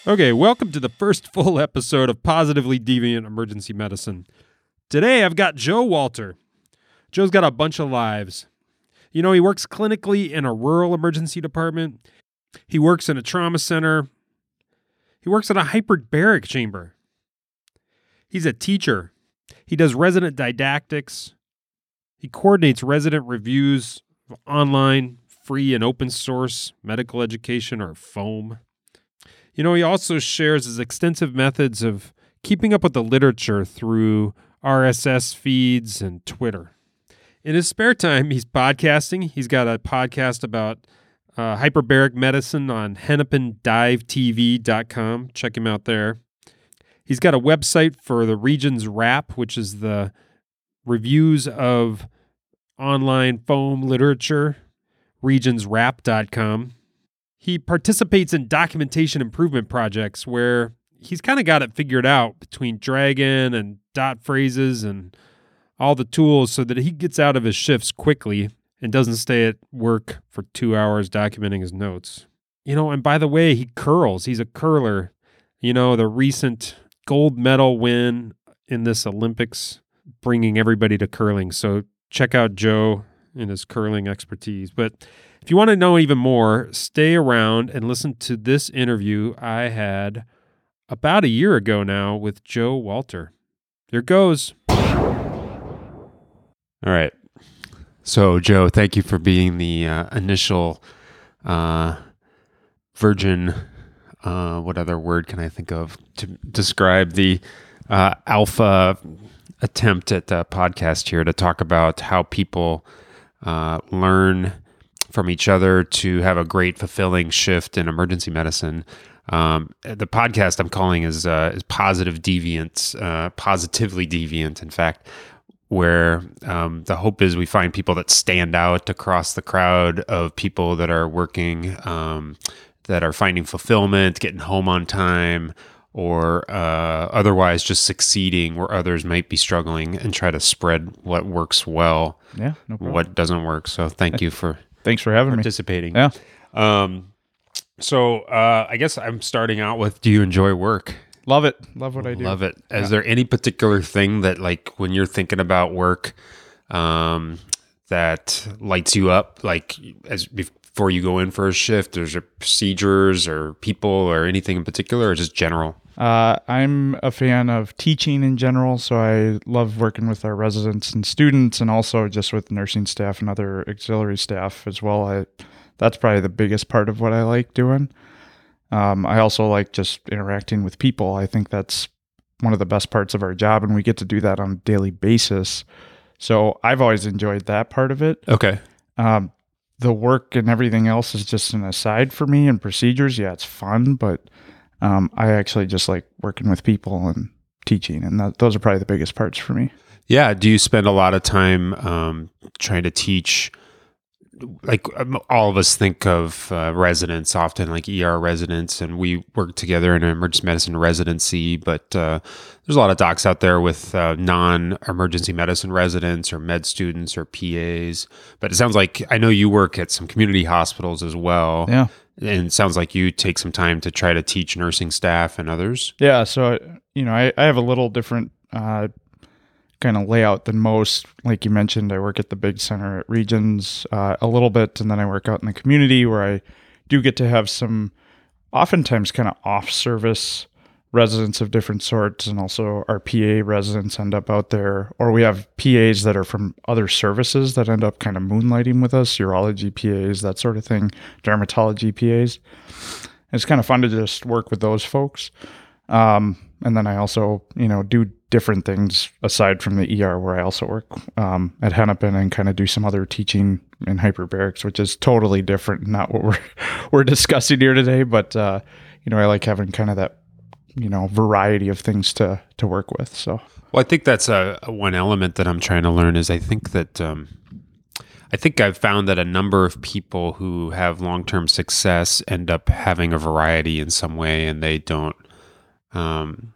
Okay, welcome to the first full episode of Positively Deviant Emergency Medicine. Today I've got Joe Walter. Joe's got a bunch of lives. You know, he works clinically in a rural emergency department. He works in a trauma center. He works in a hyperbaric chamber. He's a teacher. He does resident didactics. He coordinates resident reviews of online, free, and open source medical education, or FOAM. You know, he also shares his extensive methods of keeping up with the literature through RSS feeds and Twitter. In his spare time, he's podcasting. He's got a podcast about hyperbaric medicine on hennepindivetv.com. Check him out there. He's got a website for the Regions Wrap, which is the reviews of online foam literature, regionswrap.com. He participates in documentation improvement projects where he's kind of got it figured out between Dragon and dot phrases and all the tools so that he gets out of his shifts quickly and doesn't stay at work for 2 hours documenting his notes. You know, and by the way, he curls. He's a curler. You know, the recent gold medal win in this Olympics, bringing everybody to curling. So check out Joe and his curling expertise. But if you want to know even more, stay around and listen to this interview I had about a year ago now with Joe Walter. Here goes. All right. So, Joe, thank you for being the initial virgin. What other word can I think of to describe the alpha attempt at the podcast here to talk about how people learn from each other to have a great, fulfilling shift in emergency medicine. The podcast I'm calling is Positive Deviant, Positively Deviant, in fact, where the hope is we find people that stand out across the crowd of people that are working, that are finding fulfillment, getting home on time, or otherwise just succeeding where others might be struggling, and try to spread what works well, no problem. What doesn't work. So thank you for Thanks for having participating. me. So I guess I'm starting out with, do you enjoy work? Love it. Love what I do. Love it. Is there any particular thing that, like, when you're thinking about work, that lights you up, like before you go in for a shift? Is there procedures or people or anything in particular, or just general? I'm a fan of teaching in general, so I love working with our residents and students, and also just with nursing staff and other auxiliary staff as well. That's probably the biggest part of what I like doing. I also like just interacting with people. I think that's one of the best parts of our job, and we get to do that on a daily basis. So I've always enjoyed that part of it. Okay. The work and everything else is just an aside for me, and procedures, yeah, it's fun, but I actually just like working with people and teaching, and those are probably the biggest parts for me. Yeah. Do you spend a lot of time trying to teach? Like, all of us think of residents often, like ER residents, and we work together in an emergency medicine residency, but there's a lot of docs out there with non-emergency medicine residents or med students or PAs. But it sounds like, I know you work at some community hospitals as well. Yeah. And it sounds like you take some time to try to teach nursing staff and others. Yeah. So, I have a little different kind of layout than most. Like you mentioned, I work at the big center at Regions a little bit, and then I work out in the community where I do get to have some oftentimes kind of off-service residents of different sorts, and also our PA residents end up out there, or we have PAs that are from other services that end up kind of moonlighting with us, urology PAs, that sort of thing, dermatology PAs. It's kind of fun to just work with those folks. And then I also, do different things aside from the ER, where I also work at Hennepin and kind of do some other teaching in hyperbarics, which is totally different, not what we're discussing here today. But I like having kind of that variety of things to work with. So, well, I think that's a one element that I'm trying to learn is I think that I think I've found that a number of people who have long-term success end up having a variety in some way, and they don't. And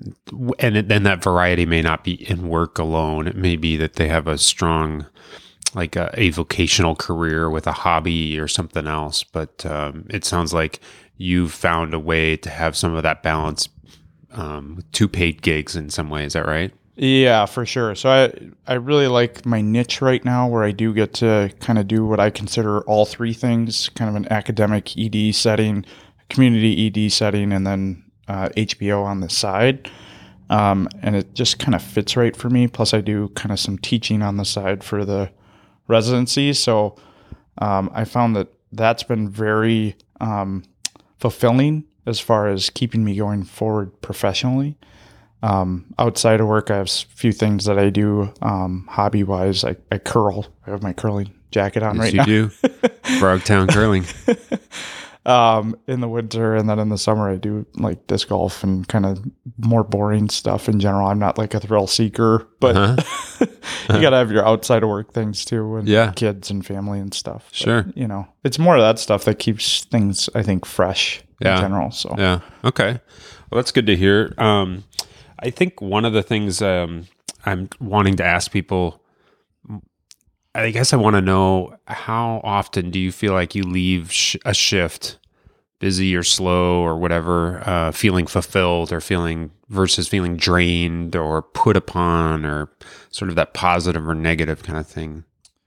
then that variety may not be in work alone. It may be that they have a strong like a vocational career with a hobby or something else. But it sounds like you've found a way to have some of that balance with 2 paid gigs in some way. Is that right? Yeah, for sure. So I really like my niche right now where I do get to kind of do what I consider all 3 things, kind of an academic ED setting, community ED setting, and then HBO on the side. And it just kind of fits right for me. Plus I do kind of some teaching on the side for the residency. So I found that that's been very fulfilling as far as keeping me going forward professionally. Outside of work, I have a few things that I do hobby wise. I curl. I have my curling jacket on right now. Yes, you do. Frogtown Curling. In the winter, and then in the summer, I do like disc golf and kind of more boring stuff in general. I'm not like a thrill seeker, but you got to have your outside of work things too, and kids and family and stuff. Sure. But, it's more of that stuff that keeps things, I think, fresh in general. So yeah. Okay. Well, that's good to hear. I think one of the things I'm wanting to ask people, I guess I want to know, how often do you feel like you leave a shift, busy or slow or whatever, feeling fulfilled or versus feeling drained or put upon, or sort of that positive or negative kind of thing?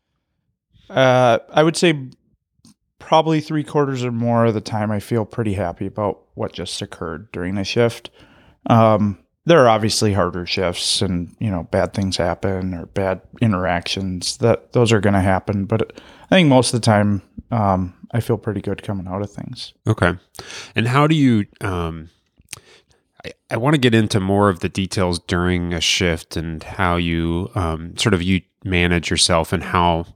I would say probably 3/4 or more of the time I feel pretty happy about what just occurred during a shift. There are obviously harder shifts and, bad things happen or bad interactions, those are going to happen. But I think most of the time, I feel pretty good coming out of things. Okay. And how do you, I want to get into more of the details during a shift and how you, you manage yourself, and how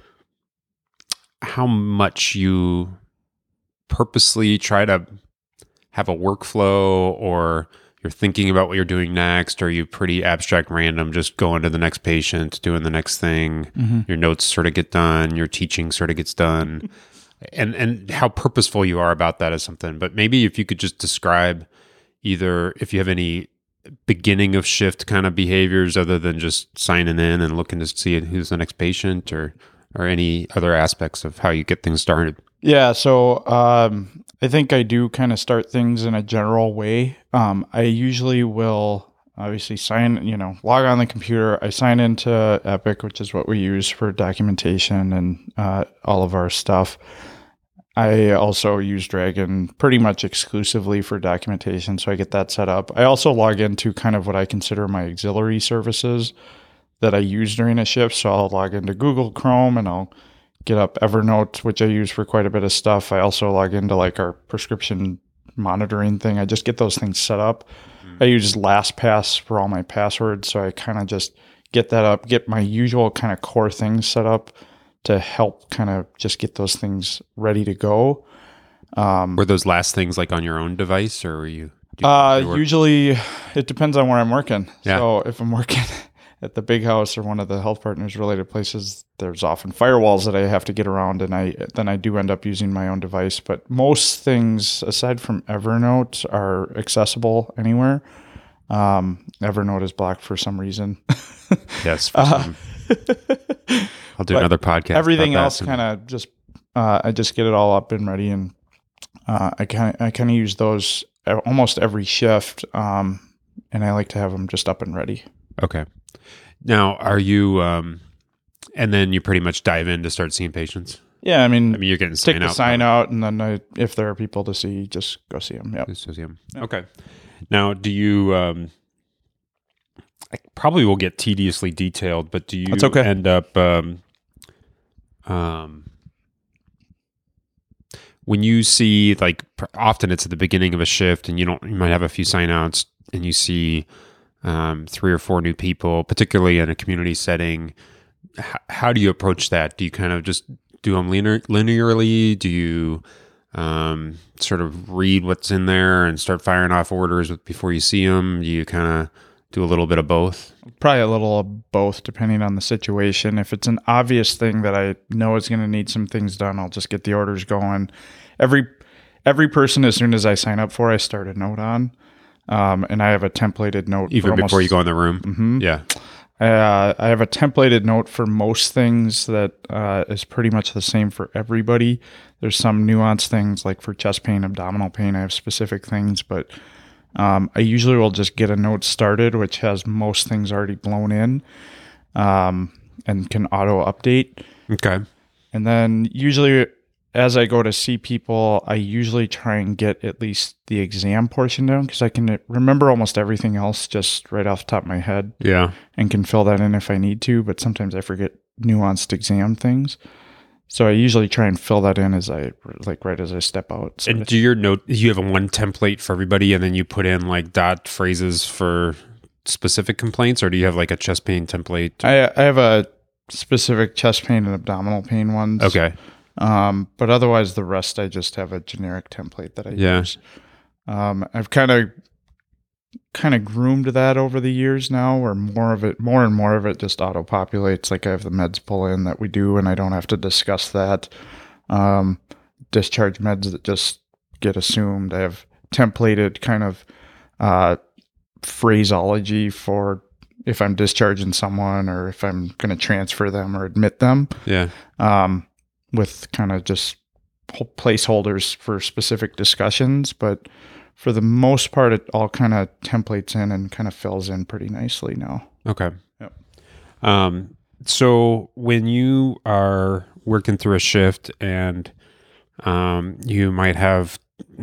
much you purposely try to have a workflow, or you're thinking about what you're doing next, or are you pretty abstract, random, just going to the next patient, doing the next thing, your notes sort of get done, your teaching sort of gets done, and how purposeful you are about that is something. But maybe if you could just describe either if you have any beginning of shift kind of behaviors other than just signing in and looking to see who's the next patient, or any other aspects of how you get things started. Yeah. So, I think I do kind of start things in a general way. I usually will obviously log on the computer. I sign into Epic, which is what we use for documentation and all of our stuff. I also use Dragon pretty much exclusively for documentation, so I get that set up. I also log into kind of what I consider my auxiliary services that I use during a shift. So I'll log into Google Chrome and I'll get up Evernote, which I use for quite a bit of stuff. I also log into like our prescription monitoring thing. I just get those things set up. I use LastPass for all my passwords. So I kind of just get that up, get my usual kind of core things set up to help kind of just get those things ready to go. Were those last things like on your own device, or were you? Usually it depends on where I'm working. Yeah. So if I'm working at the big house or one of the health partners related places, there's often firewalls that I have to get around, and I do end up using my own device. But most things aside from Evernote are accessible anywhere. Evernote is blocked for some reason. Yes. I'll do another podcast. Everything else kind of just, I just get it all up and ready, and I kind of use those almost every shift. And I like to have them just up and ready. Okay. Now, are you, and then you pretty much dive in to start seeing patients? Yeah, I mean you're getting sign out, and then if there are people to see, just go see them. Yep. Just go see them. Yep. Okay. Now, do you, I probably will get tediously detailed, but do you That's okay. end up, when you see, like, often it's at the beginning of a shift and you might have a few sign outs and you see 3 or 4 new people, particularly in a community setting, how do you approach that? Do you kind of just do them linearly? Do you sort of read what's in there and start firing off orders before you see them? Do you kind of do a little bit of both? Probably a little of both, depending on the situation. If it's an obvious thing that I know is going to need some things done, I'll just get the orders going. Every person, as soon as I sign up for, I start a note on. And I have a templated note. Even before you go in the room? Mm-hmm. Yeah. I have a templated note for most things that is pretty much the same for everybody. There's some nuanced things like for chest pain, abdominal pain, I have specific things, but I usually will just get a note started, which has most things already blown in and can auto update. Okay. And then usually as I go to see people, I usually try and get at least the exam portion down because I can remember almost everything else just right off the top of my head. Yeah. And can fill that in if I need to, but sometimes I forget nuanced exam things. So I usually try and fill that in right as I step out. So And do your note, you have one template for everybody and then you put in like dot phrases for specific complaints, or do you have like a chest pain template? I have a specific chest pain and abdominal pain ones. Okay. But otherwise the rest, I just have a generic template that I use. I've kind of groomed that over the years now, where more and more of it just auto populates. Like I have the meds pull in that we do, and I don't have to discuss that. Discharge meds that just get assumed. I have templated kind of phraseology for if I'm discharging someone or if I'm going to transfer them or admit them. Yeah. With kind of just placeholders for specific discussions, but for the most part, it all kind of templates in and kind of fills in pretty nicely now. Okay. Yep. So when you are working through a shift and you might have,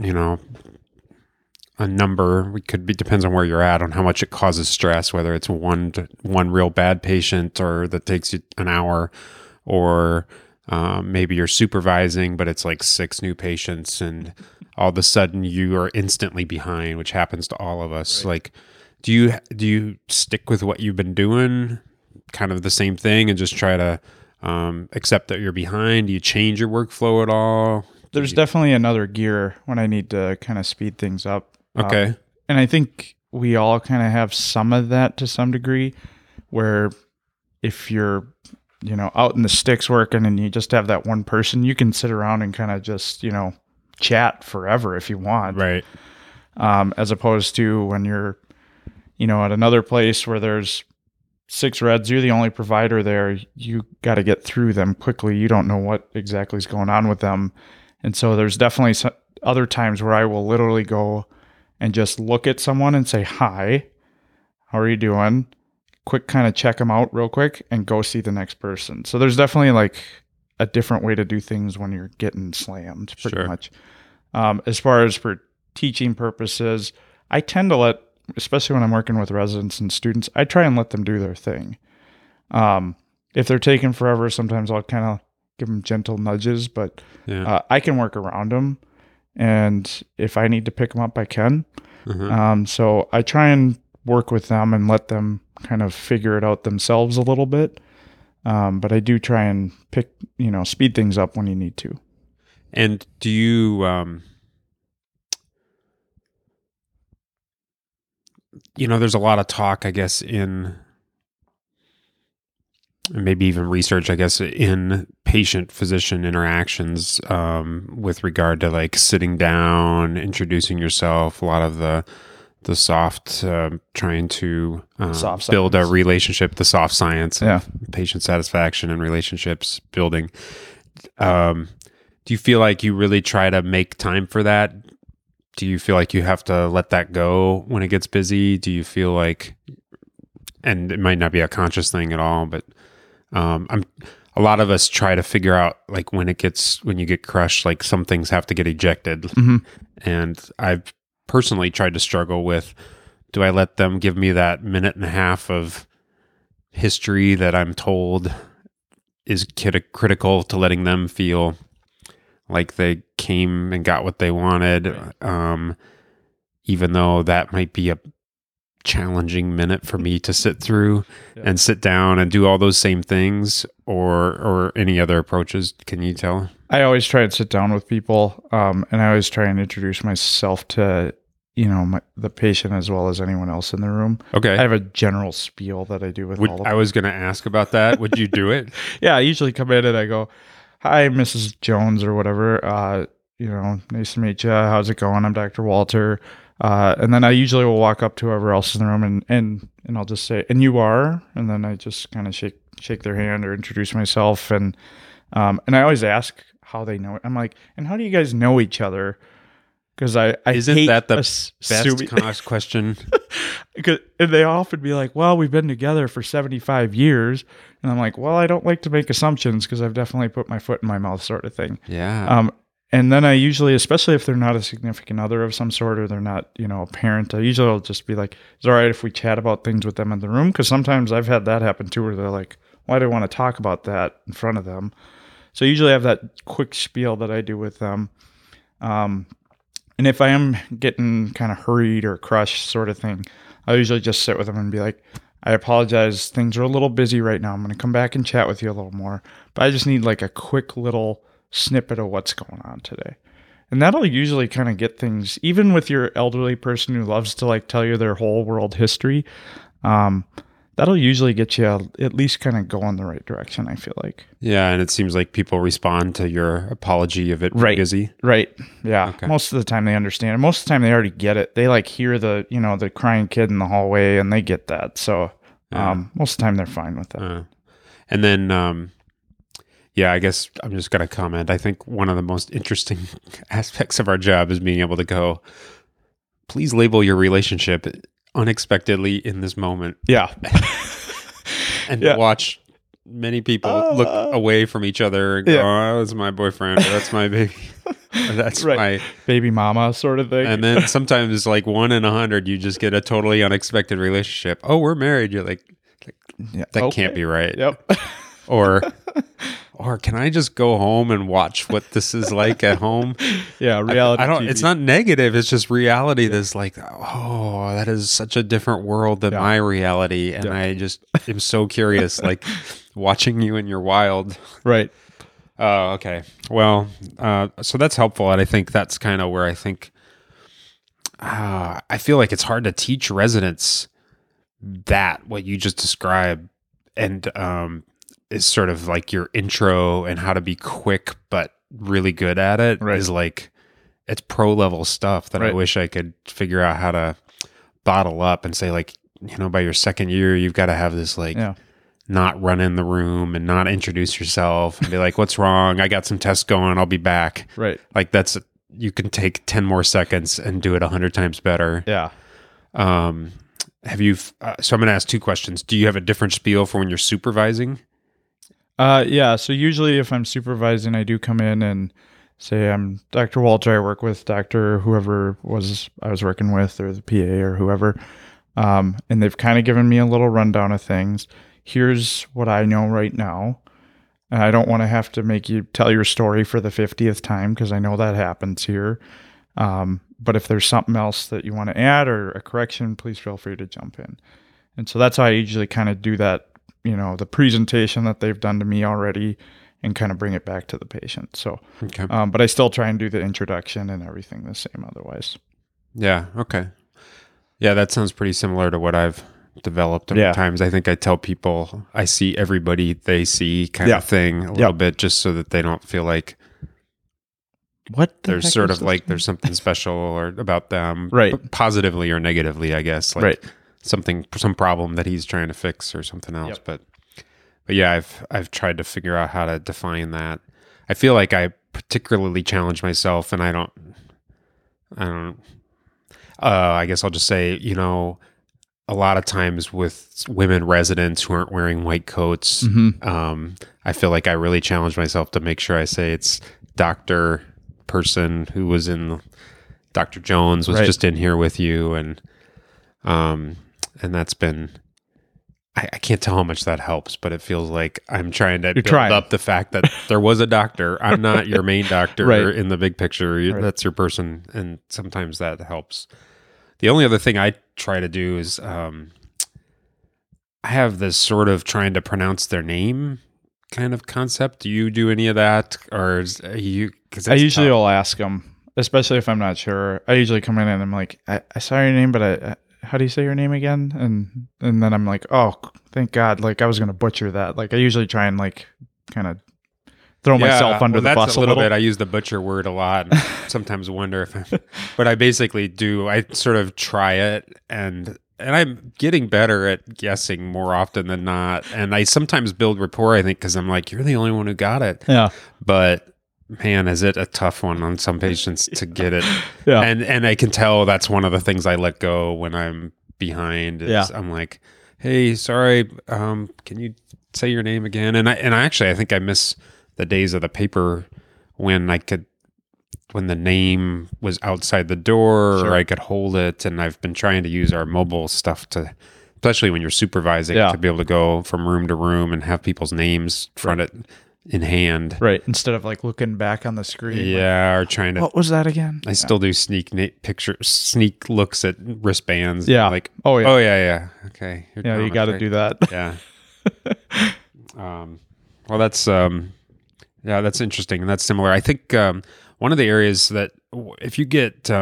a number, it could be, depends on where you're at, on how much it causes stress, whether it's one real bad patient or that takes you an hour, or maybe you're supervising, but it's like 6 new patients and all of a sudden you are instantly behind, which happens to all of us. Right. Like, do you stick with what you've been doing, kind of the same thing, and just try to accept that you're behind? Do you change your workflow at all? There's definitely another gear when I need to kind of speed things up. Okay. And I think we all kind of have some of that to some degree, where if you're out in the sticks working and you just have that one person, you can sit around and kind of just, chat forever if you want. Right. As opposed to when you're, at another place where there's 6 reds, you're the only provider there. You got to get through them quickly. You don't know what exactly is going on with them. And so there's definitely some other times where I will literally go and just look at someone and say, "Hi, how are you doing?" Quick kind of check them out real quick and go see the next person. So there's definitely like a different way to do things when you're getting slammed pretty much. As far as for teaching purposes, I tend to let, especially when I'm working with residents and students, I try and let them do their thing. If they're taking forever, sometimes I'll kind of give them gentle nudges, but I can work around them. And if I need to pick them up, I can. Mm-hmm. So I try and work with them and let them kind of figure it out themselves a little bit. But I do try and speed things up when you need to. And do you, there's a lot of talk, I guess, and maybe even research, I guess, in patient-physician interactions with regard to like sitting down, introducing yourself, a lot of the soft, trying to build a relationship, the soft science of patient satisfaction and relationships building. Do you feel like you really try to make time for that? Do you feel like you have to let that go when it gets busy? Do you feel like, and it might not be a conscious thing at all, but a lot of us try to figure out like when you get crushed, like some things have to get ejected. Mm-hmm. And I've personally tried to struggle with, do I let them give me that minute and a half of history that I'm told is critical to letting them feel like they came and got what they wanted, even though that might be a challenging minute for me to sit through and sit down and do all those same things, or any other approaches? Can you tell? I always try and sit down with people, and I always try and introduce myself to the patient as well as anyone else in the room. Okay. I have a general spiel that I do with all of them. I was going to ask about that. Would you do it? Yeah, I usually come in and I go, "Hi, Mrs. Jones," or whatever. Nice to meet you. How's it going? I'm Dr. Walter. And then I usually will walk up to whoever else is in the room and I'll just say, "And you are?" And then I just kind of shake their hand or introduce myself. And I always ask how they know it. I'm like, "And how do you guys know each other?" Because I Isn't hate that the assuming- best question? And they often be like, "Well, we've been together for 75 years." And I'm like, "Well, I don't like to make assumptions because I've definitely put my foot in my mouth," sort of thing. Yeah. And then I usually, especially if they're not a significant other of some sort or they're not, a parent, I usually will just be like, "Is it all right if we chat about things with them in the room?" Because sometimes I've had that happen too, where they're like, "Why do I want to talk about that in front of them?" So I usually have that quick spiel that I do with them. And if I am getting kind of hurried or crushed sort of thing, I usually just sit with them and be like, "I apologize. Things are a little busy right now. I'm going to come back and chat with you a little more. But I just need like a quick little snippet of what's going on today." And that'll usually kind of get things, even with your elderly person who loves to like tell you their whole world history. That'll usually get you at least kind of go in the right direction, I feel like. Yeah, and it seems like people respond to your apology of it being busy. Right. Yeah. Okay. Most of the time they understand it. Most of the time they already get it. They like hear the crying kid in the hallway and they get that. So most of the time they're fine with that. And then, I guess I'm just going to comment. I think one of the most interesting aspects of our job is being able to go, "Please label your relationship unexpectedly in this moment." Yeah. And watch many people look away from each other and go, "Oh, that's my boyfriend, or that's my baby, or that's my baby mama," sort of thing. And then sometimes like 1 in 100, you just get a totally unexpected relationship. "Oh, we're married." You're like that can't be right. Yep. Or can I just go home and watch what this is like at home? Yeah, reality. I don't. TV. It's not negative. It's just reality. That's like, oh, that is such a different world than my reality, and I just am so curious, like watching you in your wild. Right. Oh, okay. Well, so that's helpful, and I think that's kind of where I think I feel like it's hard to teach residents that what you just described, and is sort of like your intro and how to be quick but really good at it is like, it's pro level stuff that I wish I could figure out how to bottle up and say, like, by your second year, you've got to have this like not run in the room and not introduce yourself and be like, "What's wrong? I got some tests going. I'll be back." Right. Like you can take 10 more seconds and do it 100 times better. Yeah. Have you, so I'm going to ask 2 questions. Do you have a different spiel for when you're supervising? Yeah. So usually if I'm supervising, I do come in and say, "I'm Dr. Walter. I work with Dr. whoever I was working with, or the PA or whoever." And they've kind of given me a little rundown of things. Here's what I know right now. And I don't want to have to make you tell your story for the 50th time, because I know that happens here. But if there's something else that you want to add or a correction, please feel free to jump in. And so that's how I usually kind of do that, the presentation that they've done to me already, and kind of bring it back to the patient. So, okay. But I still try and do the introduction and everything the same otherwise. Yeah. Okay. Yeah. That sounds pretty similar to what I've developed over times. I think I tell people I see everybody they see kind of thing a little bit, just so that they don't feel like there's sort of like there's something special or about them, positively or negatively, I guess, like some problem that he's trying to fix or something else. But yeah, I've tried to figure out how to define that. I feel like I particularly challenge myself, and I guess I'll just say, a lot of times with women residents who aren't wearing white coats, I feel like I really challenge myself to make sure I say it's Dr. person who was in Dr. Jones was just in here with you. And that's been, I can't tell how much that helps, but it feels like I'm trying to build up the fact that there was a doctor. I'm not your main doctor in the big picture. That's your person. And sometimes that helps. The only other thing I try to do is I have this sort of trying to pronounce their name kind of concept. Do you do any of that? Or are you... I usually will ask them, especially if I'm not sure. I usually come in and I'm like, I saw your name, but how do you say your name again? And then I'm like, oh, thank God. Like I was going to butcher that. Like I usually try and like kind of throw myself under the that's bus a little bit. I use the butcher word a lot, and sometimes wonder if but I basically do. I sort of try it, and I'm getting better at guessing more often than not. And I sometimes build rapport, I think, because I'm like, you're the only one who got it. Yeah. But man, is it a tough one on some patients to get it. Yeah. And I can tell that's one of the things I let go when I'm behind. Is I'm like, hey, sorry, can you say your name again? And I actually, I think I miss the days of the paper when the name was outside the door, or I could hold it. And I've been trying to use our mobile stuff to, especially when you're supervising, to be able to go from room to room and have people's names fronted in hand. Right. Instead of like looking back on the screen. Yeah. Or trying to, what was that again? I still do sneak looks at wristbands. Yeah. Like, oh yeah. Okay. Yeah. You got to do that. Yeah. Well, that's interesting. And that's similar. I think, one of the areas that if you get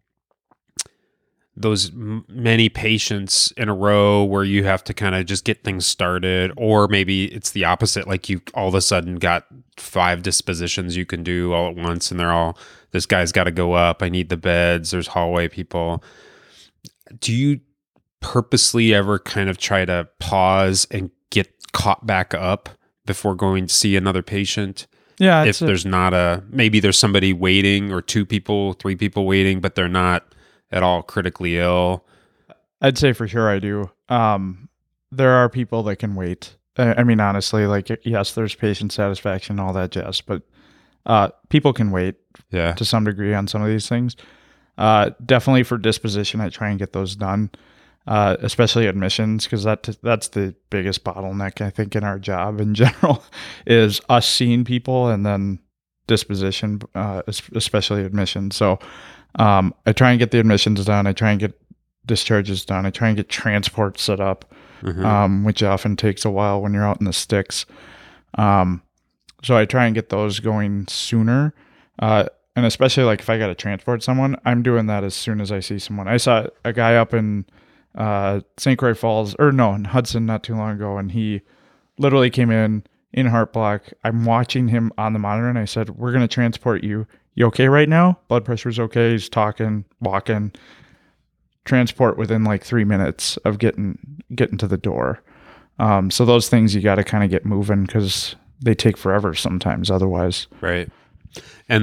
those many patients in a row where you have to kind of just get things started, or maybe it's the opposite, like you all of a sudden got 5 dispositions you can do all at once, and they're all, this guy's got to go up, I need the beds, there's hallway people. Do you purposely ever kind of try to pause and get caught back up before going to see another patient? Yeah. If there's not maybe there's somebody waiting, or 2 people, 3 people waiting, but they're not at all critically ill. I'd say for sure I do. There are people that can wait. I mean, honestly, like, yes, there's patient satisfaction, all that jazz, but people can wait to some degree on some of these things. Definitely for disposition, I try and get those done, especially admissions, because that's the biggest bottleneck, I think, in our job in general, is us seeing people and then disposition, especially admissions. So I try and get the admissions done. I try and get discharges done. I try and get transport set up, which often takes a while when you're out in the sticks. So I try and get those going sooner. And especially like if I got to transport someone, I'm doing that as soon as I see someone. I saw a guy up in St. Croix Falls, in Hudson not too long ago, and he literally came in heart block. I'm watching him on the monitor, and I said, we're going to transport you. You okay right now? Blood pressure's okay. He's talking, walking. Transport within like 3 minutes of getting to the door. So those things you got to kind of get moving, because they take forever sometimes otherwise. Right. And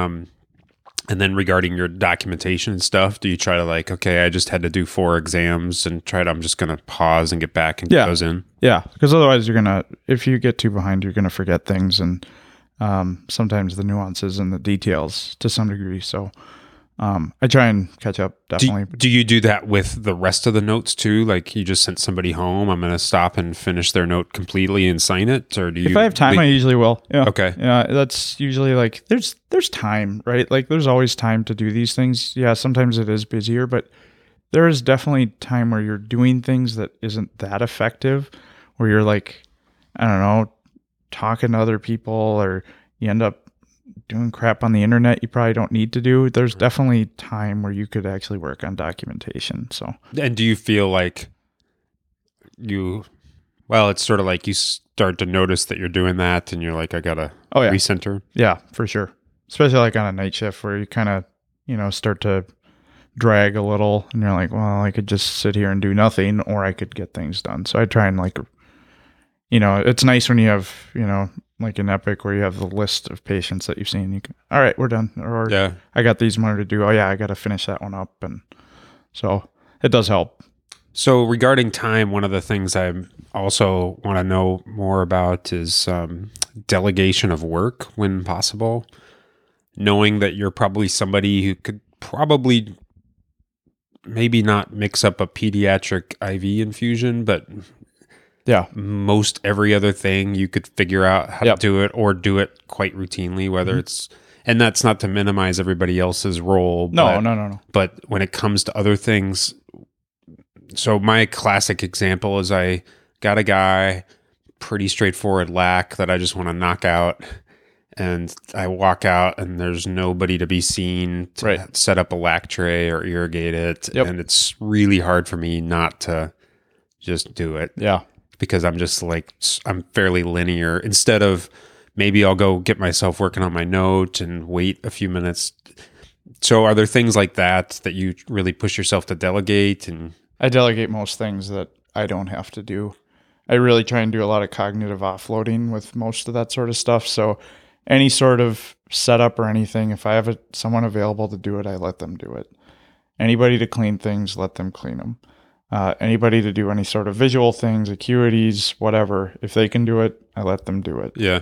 then regarding your documentation and stuff, do you try to like, okay, I just had to do 4 exams and I'm just going to pause and get back and get those in? Yeah. Because otherwise if you get too behind, you're going to forget things, and sometimes the nuances and the details to some degree. So I try and catch up, definitely. Do you do that with the rest of the notes too? Like you just sent somebody home, I'm going to stop and finish their note completely and sign it? Or do you? If I have time, I usually will. Yeah. Okay. Yeah, that's usually like, there's time, right? Like there's always time to do these things. Yeah, sometimes it is busier, but there is definitely time where you're doing things that isn't that effective, where you're like, I don't know, talking to other people, or you end up doing crap on the internet you probably don't need to do. There's definitely time where you could actually work on documentation. So, and do you feel like it's sort of like you start to notice that you're doing that, and you're like, I gotta recenter? Yeah, for sure. Especially like on a night shift where you kind of, start to drag a little, and you're like, well, I could just sit here and do nothing, or I could get things done. So I try and like, it's nice when you have, like an Epic where you have the list of patients that you've seen. You can, all right, we're done. Or I got these more to do. Oh yeah, I got to finish that one up. And so it does help. So regarding time, one of the things I also want to know more about is delegation of work when possible. Knowing that you're probably somebody who could probably maybe not mix up a pediatric IV infusion, but most every other thing you could figure out how to do it, or do it quite routinely, whether it's, and that's not to minimize everybody else's role. No. But when it comes to other things, so my classic example is I got a guy, pretty straightforward lac that I just want to knock out. And I walk out and there's nobody to be seen to set up a lac tray or irrigate it. And it's really hard for me not to just do it. Yeah. Because I'm just like, I'm fairly linear. Instead of maybe I'll go get myself working on my note and wait a few minutes. So are there things like that you really push yourself to delegate? And I delegate most things that I don't have to do. I really try and do a lot of cognitive offloading with most of that sort of stuff. So any sort of setup or anything, if I have someone available to do it, I let them do it. Anybody to clean things, let them clean them. Anybody to do any sort of visual things, acuities, whatever, if they can do it, I let them do it. Yeah.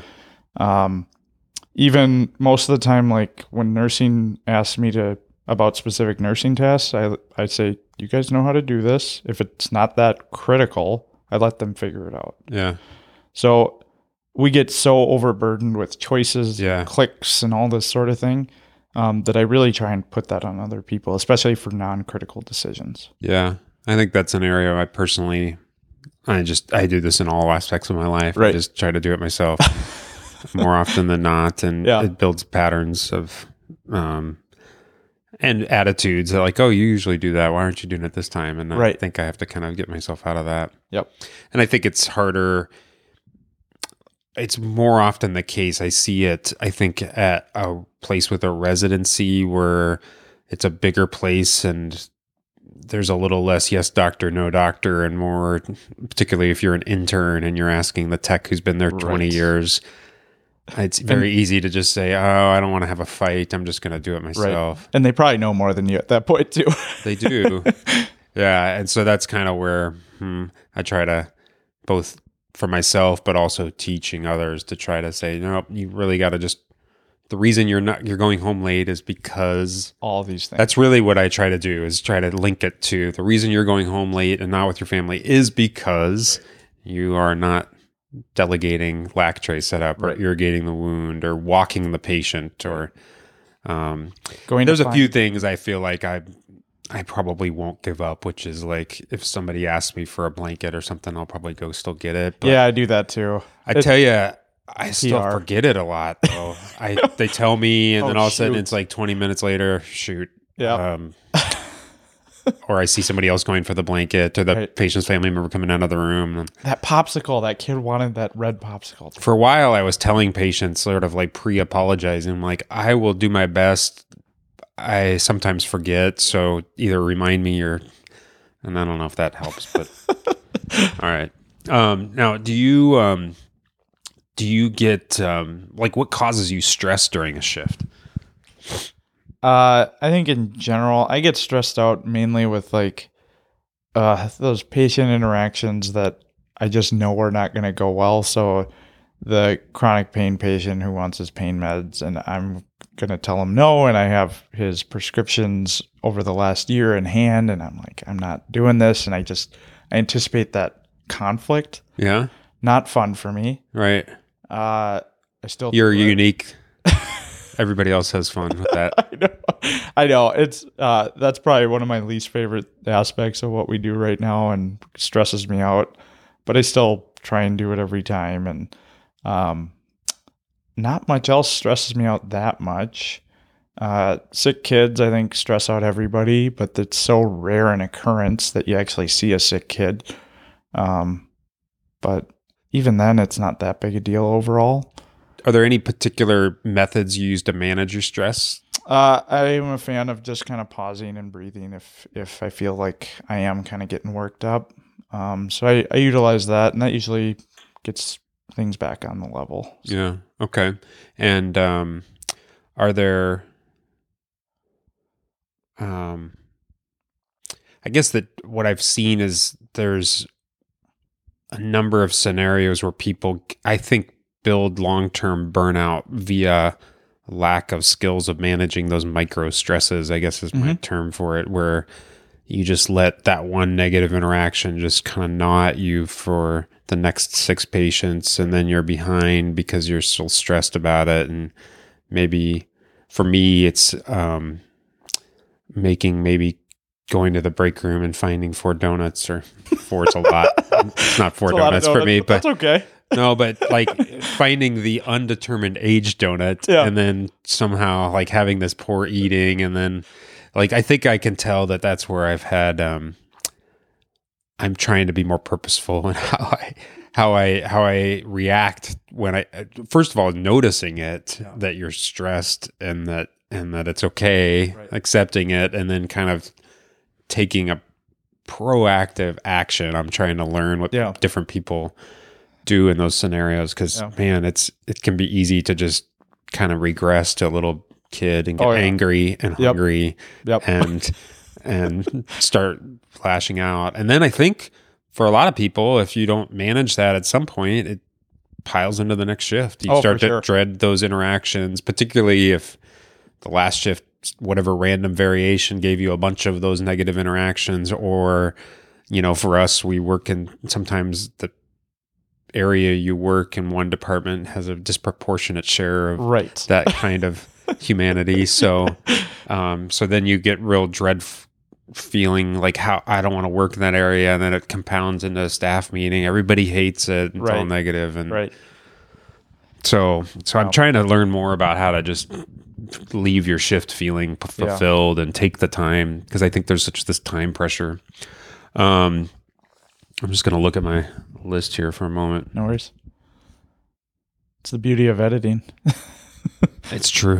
Even most of the time, like when nursing asks me about specific nursing tasks, I say, you guys know how to do this. If it's not that critical, I let them figure it out. Yeah. So we get so overburdened with choices, clicks, and all this sort of thing that I really try and put that on other people, especially for non-critical decisions. Yeah. I think that's an area I do this in all aspects of my life. Right. I just try to do it myself more often than not. And it builds patterns of, and attitudes that like, oh, you usually do that. Why aren't you doing it this time? And I think I have to kind of get myself out of that. Yep. And I think it's harder. It's more often the case. I see it, I think, at a place with a residency where it's a bigger place and there's a little less yes doctor, no doctor, and more, particularly if you're an intern and you're asking the tech who's been there 20 years. It's very easy to just say, oh, I don't want to have a fight. I'm just going to do it myself. Right. And they probably know more than you at that point, too. They do. Yeah. And so that's kind of where I try to both for myself, but also teaching others to try to say, no, you really got to just, the reason you're going home late is because all these things. That's really what I try to do, is try to link it to the reason you're going home late and not with your family is because you are not delegating lac tray setup or irrigating the wound or walking the patient or there's a few things I feel like I probably won't give up, which is like if somebody asks me for a blanket or something, I'll probably go still get it. But yeah, I do that too. I tell you, I still forget it a lot though. They tell me and then all of a sudden it's like 20 minutes later, shoot. Yeah. Or I see somebody else going for the blanket or the patient's family member coming out of the room. That popsicle, that kid wanted that red popsicle. For a while, I was telling patients sort of like pre-apologizing, like, I will do my best. I sometimes forget. So either remind me and I don't know if that helps, but all right. Now, do you get, like what causes you stress during a shift? I think in general, I get stressed out mainly with like those patient interactions that I just know are not going to go well. So the chronic pain patient who wants his pain meds and I'm going to tell him no. And I have his prescriptions over the last year in hand. And I'm like, I'm not doing this. And I anticipate that conflict. Yeah. Not fun for me. Right. You're unique. Everybody else has fun with that. I know. It's that's probably one of my least favorite aspects of what we do right now and stresses me out. But I still try and do it every time. And not much else stresses me out that much. Sick kids, I think, stress out everybody, but it's so rare an occurrence that you actually see a sick kid. But even then, it's not that big a deal overall. Are there any particular methods you use to manage your stress? I am a fan of just kind of pausing and breathing if I feel like I am kind of getting worked up. So I utilize that, and that usually gets things back on the level. So. Yeah. Okay. And are there? I guess that what I've seen is there's a number of scenarios where people, I think, build long-term burnout via lack of skills of managing those micro stresses, I guess is my term for it, where you just let that one negative interaction just kind of gnaw at you for the next 6 patients, and then you're behind because you're still stressed about it. And maybe for me, it's maybe going to the break room and finding 4 donuts, or 4 is a lot. It's not 4 donuts for me, but that's okay. No, but like finding the undetermined age donut and then somehow like having this poor eating. And then like, I think I can tell that that's where I've had, I'm trying to be more purposeful in how I react when I first of all noticing it that you're stressed and that it's okay, accepting it, and then kind of taking a proactive action. I'm trying to learn what different people do in those scenarios because man, it can be easy to just kind of regress to a little kid and get angry and hungry and start lashing out. And then I think for a lot of people, if you don't manage that at some point, it piles into the next shift. You start to dread those interactions, particularly if the last shift, whatever random variation gave you a bunch of those negative interactions, or, for us, we work in sometimes the area you work in one department has a disproportionate share of that kind of humanity. So, so then you get real dread feeling like how I don't want to work in that area. And then it compounds into a staff meeting. Everybody hates it. It's all negative. And so I'm trying to learn more about how to just leave your shift feeling fulfilled and take the time. Because I think there's such this time pressure. I'm just going to look at my list here for a moment. No worries. It's the beauty of editing. It's true.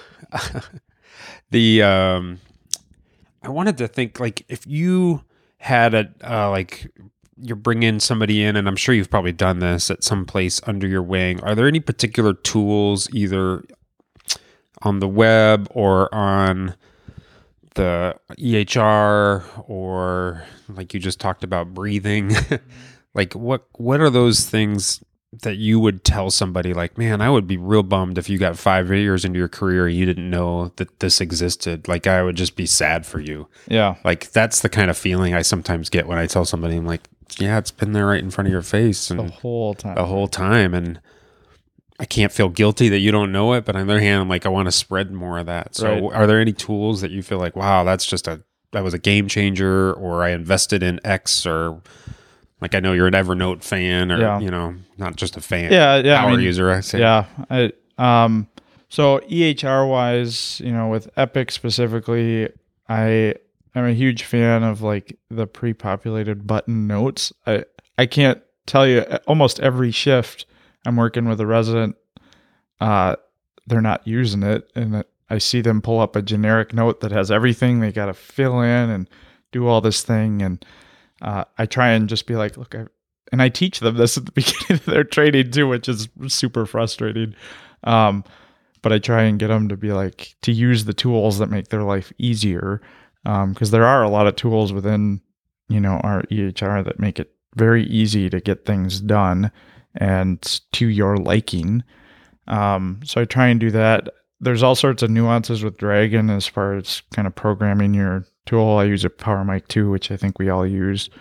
I wanted to think, like, if you had you're bringing somebody in, and I'm sure you've probably done this at some place under your wing. Are there any particular tools, either on the web or on the EHR, or like you just talked about breathing? Like, what are those things that you would tell somebody like, man, I would be real bummed if you got 5 years into your career and you didn't know that this existed. Like, I would just be sad for you. Yeah. Like, that's the kind of feeling I sometimes get when I tell somebody, I'm like, yeah, it's been there right in front of your face. And the whole time. And I can't feel guilty that you don't know it. But on the other hand, I'm like, I want to spread more of that. So are there any tools that you feel like, wow, that was a game changer, or I invested in X, or like, I know you're an Evernote fan, or, not just a fan, power user, I say. Yeah. So EHR wise, with Epic specifically, I'm a huge fan of like the pre-populated button notes. I can't tell you, almost every shift I'm working with a resident, they're not using it. And I see them pull up a generic note that has everything they got to fill in and do all this thing. And I try and just be like, look, and I teach them this at the beginning of their training too, which is super frustrating. But I try and get them to be like, to use the tools that make their life easier. Because there are a lot of tools within, our EHR that make it very easy to get things done and to your liking. So I try and do that. There's all sorts of nuances with Dragon as far as kind of programming your tool. I use a PowerMic 2, which I think we all use.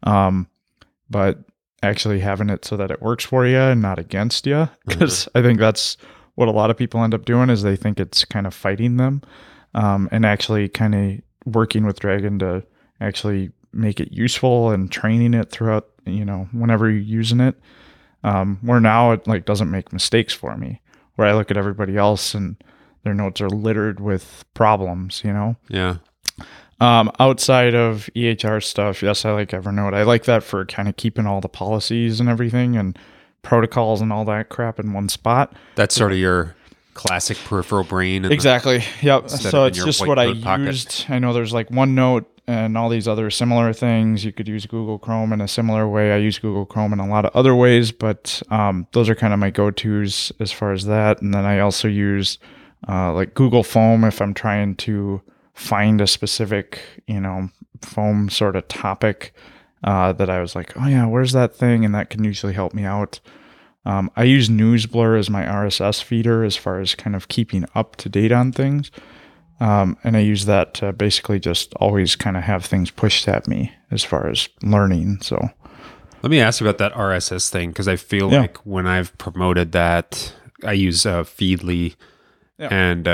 But actually having it so that it works for you and not against you, because I think that's what a lot of people end up doing, is they think it's kind of fighting them, and actually kind of working with Dragon to actually make it useful and training it throughout, whenever you're using it. Where now it like doesn't make mistakes for me, where I look at everybody else and their notes are littered with problems, Yeah. Outside of EHR stuff, yes, I like Evernote. I like that for kind of keeping all the policies and everything and protocols and all that crap in one spot. That's sort of your classic peripheral brain. Exactly. Yep. So it's just what I used. I know there's like OneNote and all these other similar things. You could use Google Chrome in a similar way. I use Google Chrome in a lot of other ways, but those are kind of my go-tos as far as that. And then I also use like Google Foam if I'm trying to find a specific, foam sort of topic that I was like, oh yeah, where's that thing? And that can usually help me out. I use NewsBlur as my RSS feeder as far as kind of keeping up to date on things. And I use that to basically just always kind of have things pushed at me as far as learning. So let me ask you about that RSS thing, because I feel like when I've promoted that, I use Feedly, and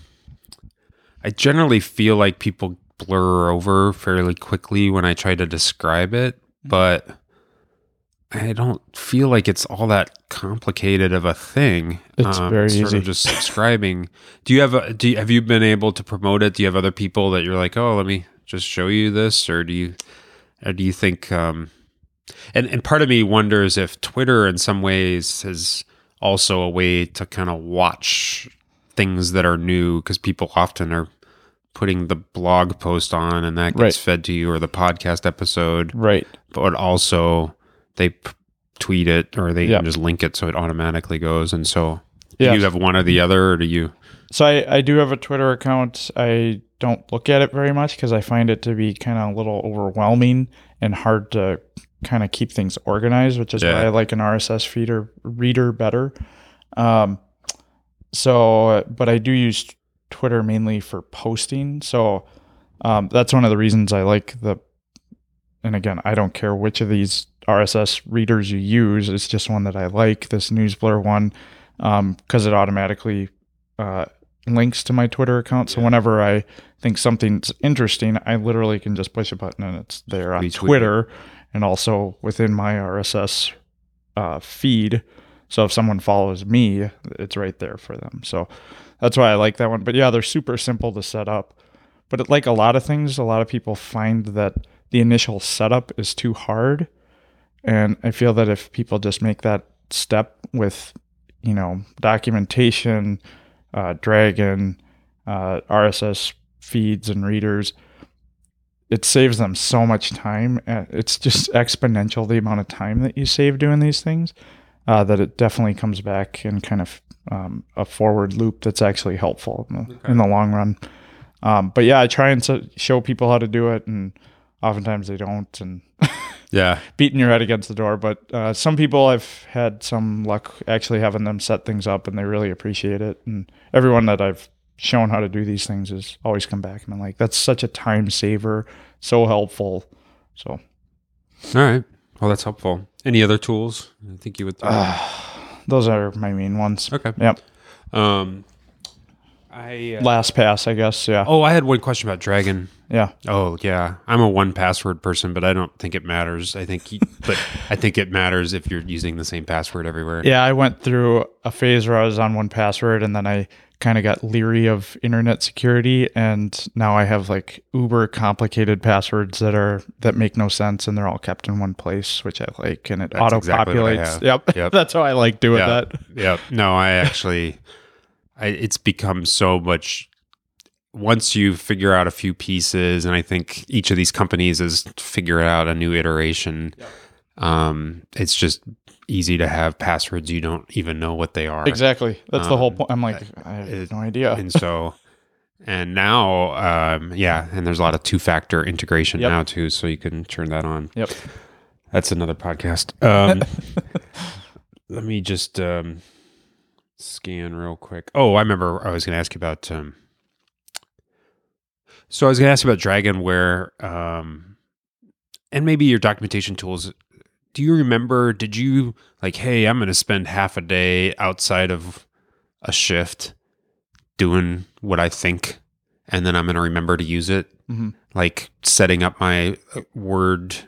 I generally feel like people blur over fairly quickly when I try to describe it, but I don't feel like it's all that complicated of a thing. It's very easy. Sort of just subscribing. Have you been able to promote it? Do you have other people that you're like, oh, let me just show you this, or do you think And part of me wonders if Twitter in some ways is also a way to kind of watch things that are new, because people often are putting the blog post on and that gets fed to you, or the podcast episode. Right. But also they tweet it, or they can just link it so it automatically goes. And so do you have one or the other, or do you? So I do have a Twitter account. I don't look at it very much because I find it to be kind of a little overwhelming and hard to kind of keep things organized, which is why I like an RSS reader better. But I do use Twitter mainly for posting. So that's one of the reasons I like and again, I don't care which of these RSS readers you use. It's just one that I like, this NewsBlur one, because it automatically links to my Twitter account. So whenever I think something's interesting, I literally can just push a button and it's there on Twitter and also within my RSS feed. So if someone follows me, it's right there for them. So that's why I like that one. But yeah, they're super simple to set up. But like a lot of things, a lot of people find that the initial setup is too hard. And I feel that if people just make that step with, documentation, Dragon, RSS feeds and readers, it saves them so much time. It's just exponential, the amount of time that you save doing these things, that it definitely comes back in kind of a forward loop that's actually helpful in the long run. But yeah, I try and show people how to do it, and oftentimes they don't, and beating your head against the door. But some people, I've had some luck actually having them set things up, and they really appreciate it. And everyone that I've shown how to do these things has always come back and been like, that's such a time saver, so helpful. So, all right, well, that's helpful. Any other tools I think you would those are my main ones. Okay. Yep. LastPass, I guess. Yeah. Oh, I had one question about Dragon. Yeah. Oh, yeah. I'm a 1Password person, but I don't think it matters. I think it matters if you're using the same password everywhere. Yeah, I went through a phase where I was on 1Password, and then I kind of got leery of internet security, and now I have like uber complicated passwords that make no sense, and they're all kept in one place, which I like, and it auto populates. Exactly yep. That's how I like doing that. Yep. No, it's become so much. Once you figure out a few pieces, and I think each of these companies is figuring out a new iteration, it's just easy to have passwords you don't even know what they are. Exactly. That's the whole point. I'm like, I have no idea. And now, and there's a lot of two-factor integration now too, so you can turn that on. Yep. That's another podcast. Let me just scan real quick. Oh, I remember I was going to ask you about... So I was going to ask you about Dragon, where, and maybe your documentation tools. Do you remember, did you like, hey, I'm going to spend half a day outside of a shift doing what I think, and then I'm going to remember to use it? Mm-hmm. Like setting up my my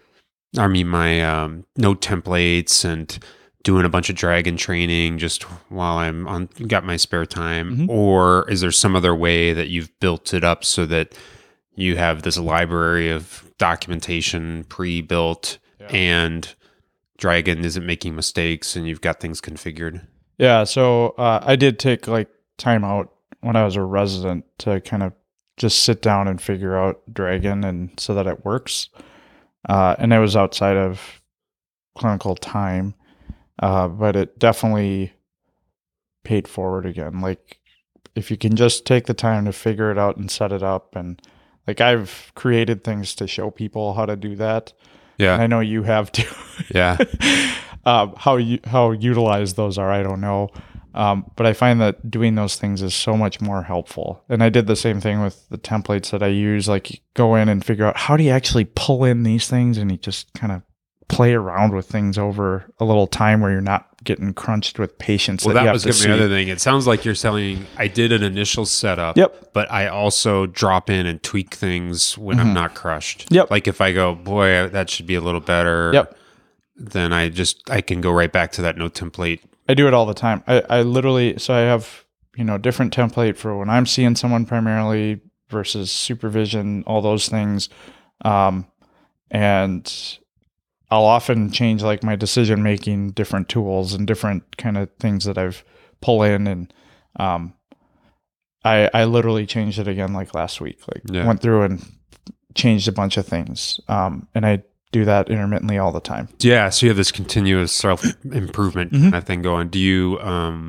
note templates and doing a bunch of Dragon training just while got my spare time? Mm-hmm. Or is there some other way that you've built it up so that you have this library of documentation pre-built and Dragon isn't making mistakes and you've got things configured? Yeah. So I did take like time out when I was a resident to kind of just sit down and figure out Dragon and so that it works. And it was outside of clinical time. But it definitely paid forward again. Like if you can just take the time to figure it out and set it up, and like I've created things to show people how to do that. Yeah. And I know you have too. Yeah. How utilized those are, I don't know. But I find that doing those things is so much more helpful. And I did the same thing with the templates that I use. Like you go in and figure out how do you actually pull in these things, and you just kind of play around with things over a little time where you're not getting crunched with patients. Well, that was going to be another thing. It sounds like you're saying I did an initial setup, but I also drop in and tweak things when I'm not crushed. Yep. Like if I go, boy, that should be a little better, then I can go right back to that note template. I do it all the time. I literally, so I have, different template for when I'm seeing someone primarily versus supervision, all those things. And I'll often change like my decision making, different tools and different kind of things that I've pull in. And I literally changed it again like last week. Like went through and changed a bunch of things. And I do that intermittently all the time. Yeah. So you have this continuous self improvement kind of thing going. Do you,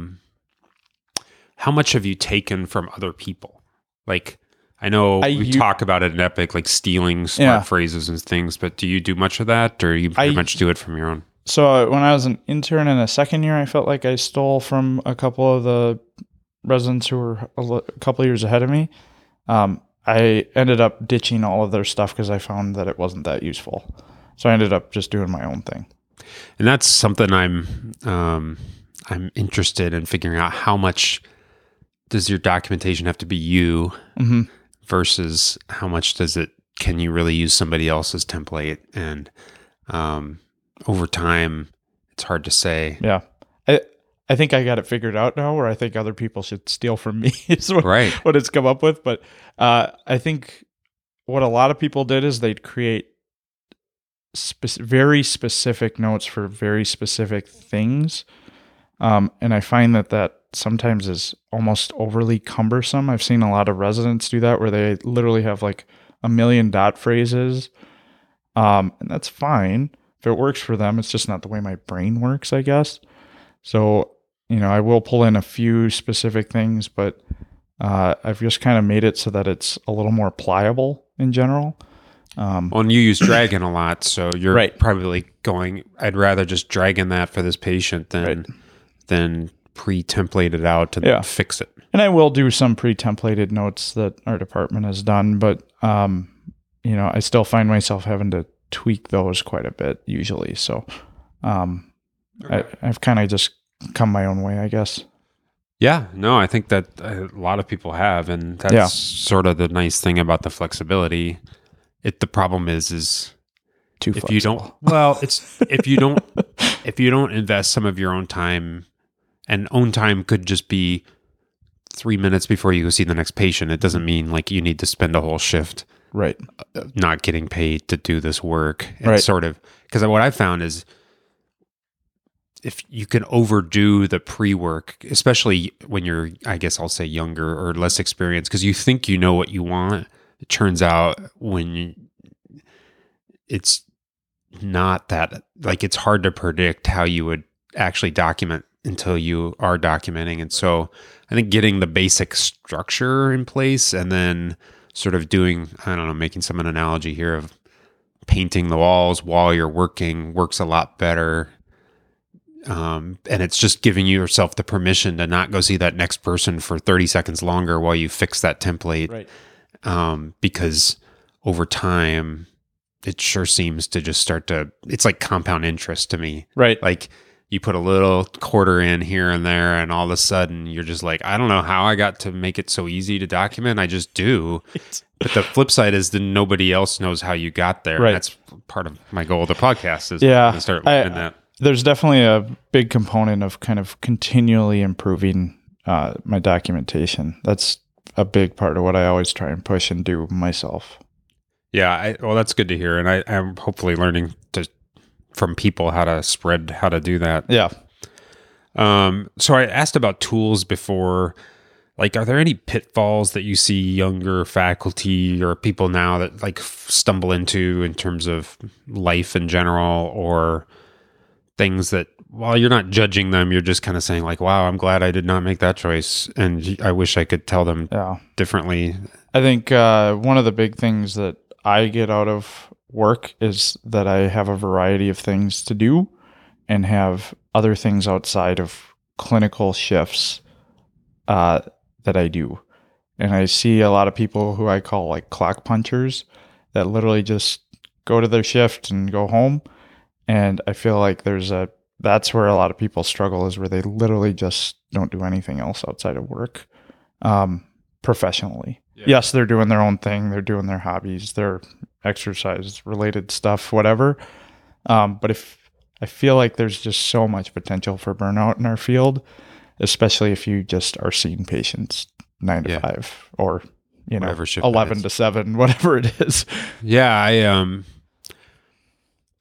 how much have you taken from other people? Like, I know we talk about it in Epic, like stealing smart phrases and things, but do you do much of that, or you pretty much do it from your own? So when I was an intern in the second year, I felt like I stole from a couple of the residents who were a couple of years ahead of me. I ended up ditching all of their stuff because I found that it wasn't that useful. So I ended up just doing my own thing. And that's something I'm interested in figuring out. How much does your documentation have to be you versus how much can you really use somebody else's template? And over time, it's hard to say. Yeah. I think I got it figured out now, where I think other people should steal from me is what it's come up with. But I think what a lot of people did is they'd create very specific notes for very specific things. And I find that sometimes is almost overly cumbersome. I've seen a lot of residents do that, where they literally have like 1 million dot phrases. And that's fine if it works for them. It's just not the way my brain works, I guess. So, I will pull in a few specific things, but I've just kind of made it so that it's a little more pliable in general. And you use Dragon a lot, so you're probably going, I'd rather just Dragon that for this patient than pre-template it out to fix it. And I will do some pre-templated notes that our department has done, but I still find myself having to tweak those quite a bit usually. So I've kind of just come my own way, I guess. Yeah, no, I think that a lot of people have, and that's sort of the nice thing about the flexibility. The problem is too if flexible. You don't, well, it's if you don't invest some of your own time, and own time could just be 3 minutes before you go see the next patient. It doesn't mean like you need to spend a whole shift not getting paid to do this work. And sort of, because what I found is if you can overdo the pre-work, especially when you're, I guess I'll say younger or less experienced, because you think you know what you want. It turns out it's not that, like, it's hard to predict how you would actually document until you are documenting. And so I think getting the basic structure in place and then sort of doing, I don't know, making some analogy here of painting the walls while you're working works a lot better. And it's just giving yourself the permission to not go see that next person for 30 seconds longer while you fix that template. Because over time, it sure seems to just start to, it's like compound interest to me. Like you put a little quarter in here and there, and all of a sudden you're just like, I don't know how I got to make it so easy to document. I just do. But the flip side is that nobody else knows how you got there. And that's part of my goal of the podcast is to start learning that. There's definitely a big component of kind of continually improving my documentation. That's a big part of what I always try and push and do myself. Yeah, well, that's good to hear, and I'm hopefully learning from people how to do that. Yeah. So I asked about tools before. Like, are there any pitfalls that you see younger faculty or people now that like stumble into in terms of life in general, or things that while you're not judging them, you're just kind of saying like, wow, I'm glad I did not make that choice, and I wish I could tell them differently. I think one of the big things that I get out of work is that I have a variety of things to do and have other things outside of clinical shifts that I do. And I see a lot of people who I call like clock punchers that literally just go to their shift and go home. And I feel like that's where a lot of people struggle, is where they literally just don't do anything else outside of work professionally. Yeah. Yes, they're doing their own thing. They're doing their hobbies, their exercise related stuff, whatever. But if I feel like there's just so much potential for burnout in our field, especially if you just are seeing patients 9 to 5 or, 11 to 7, whatever it is. Yeah.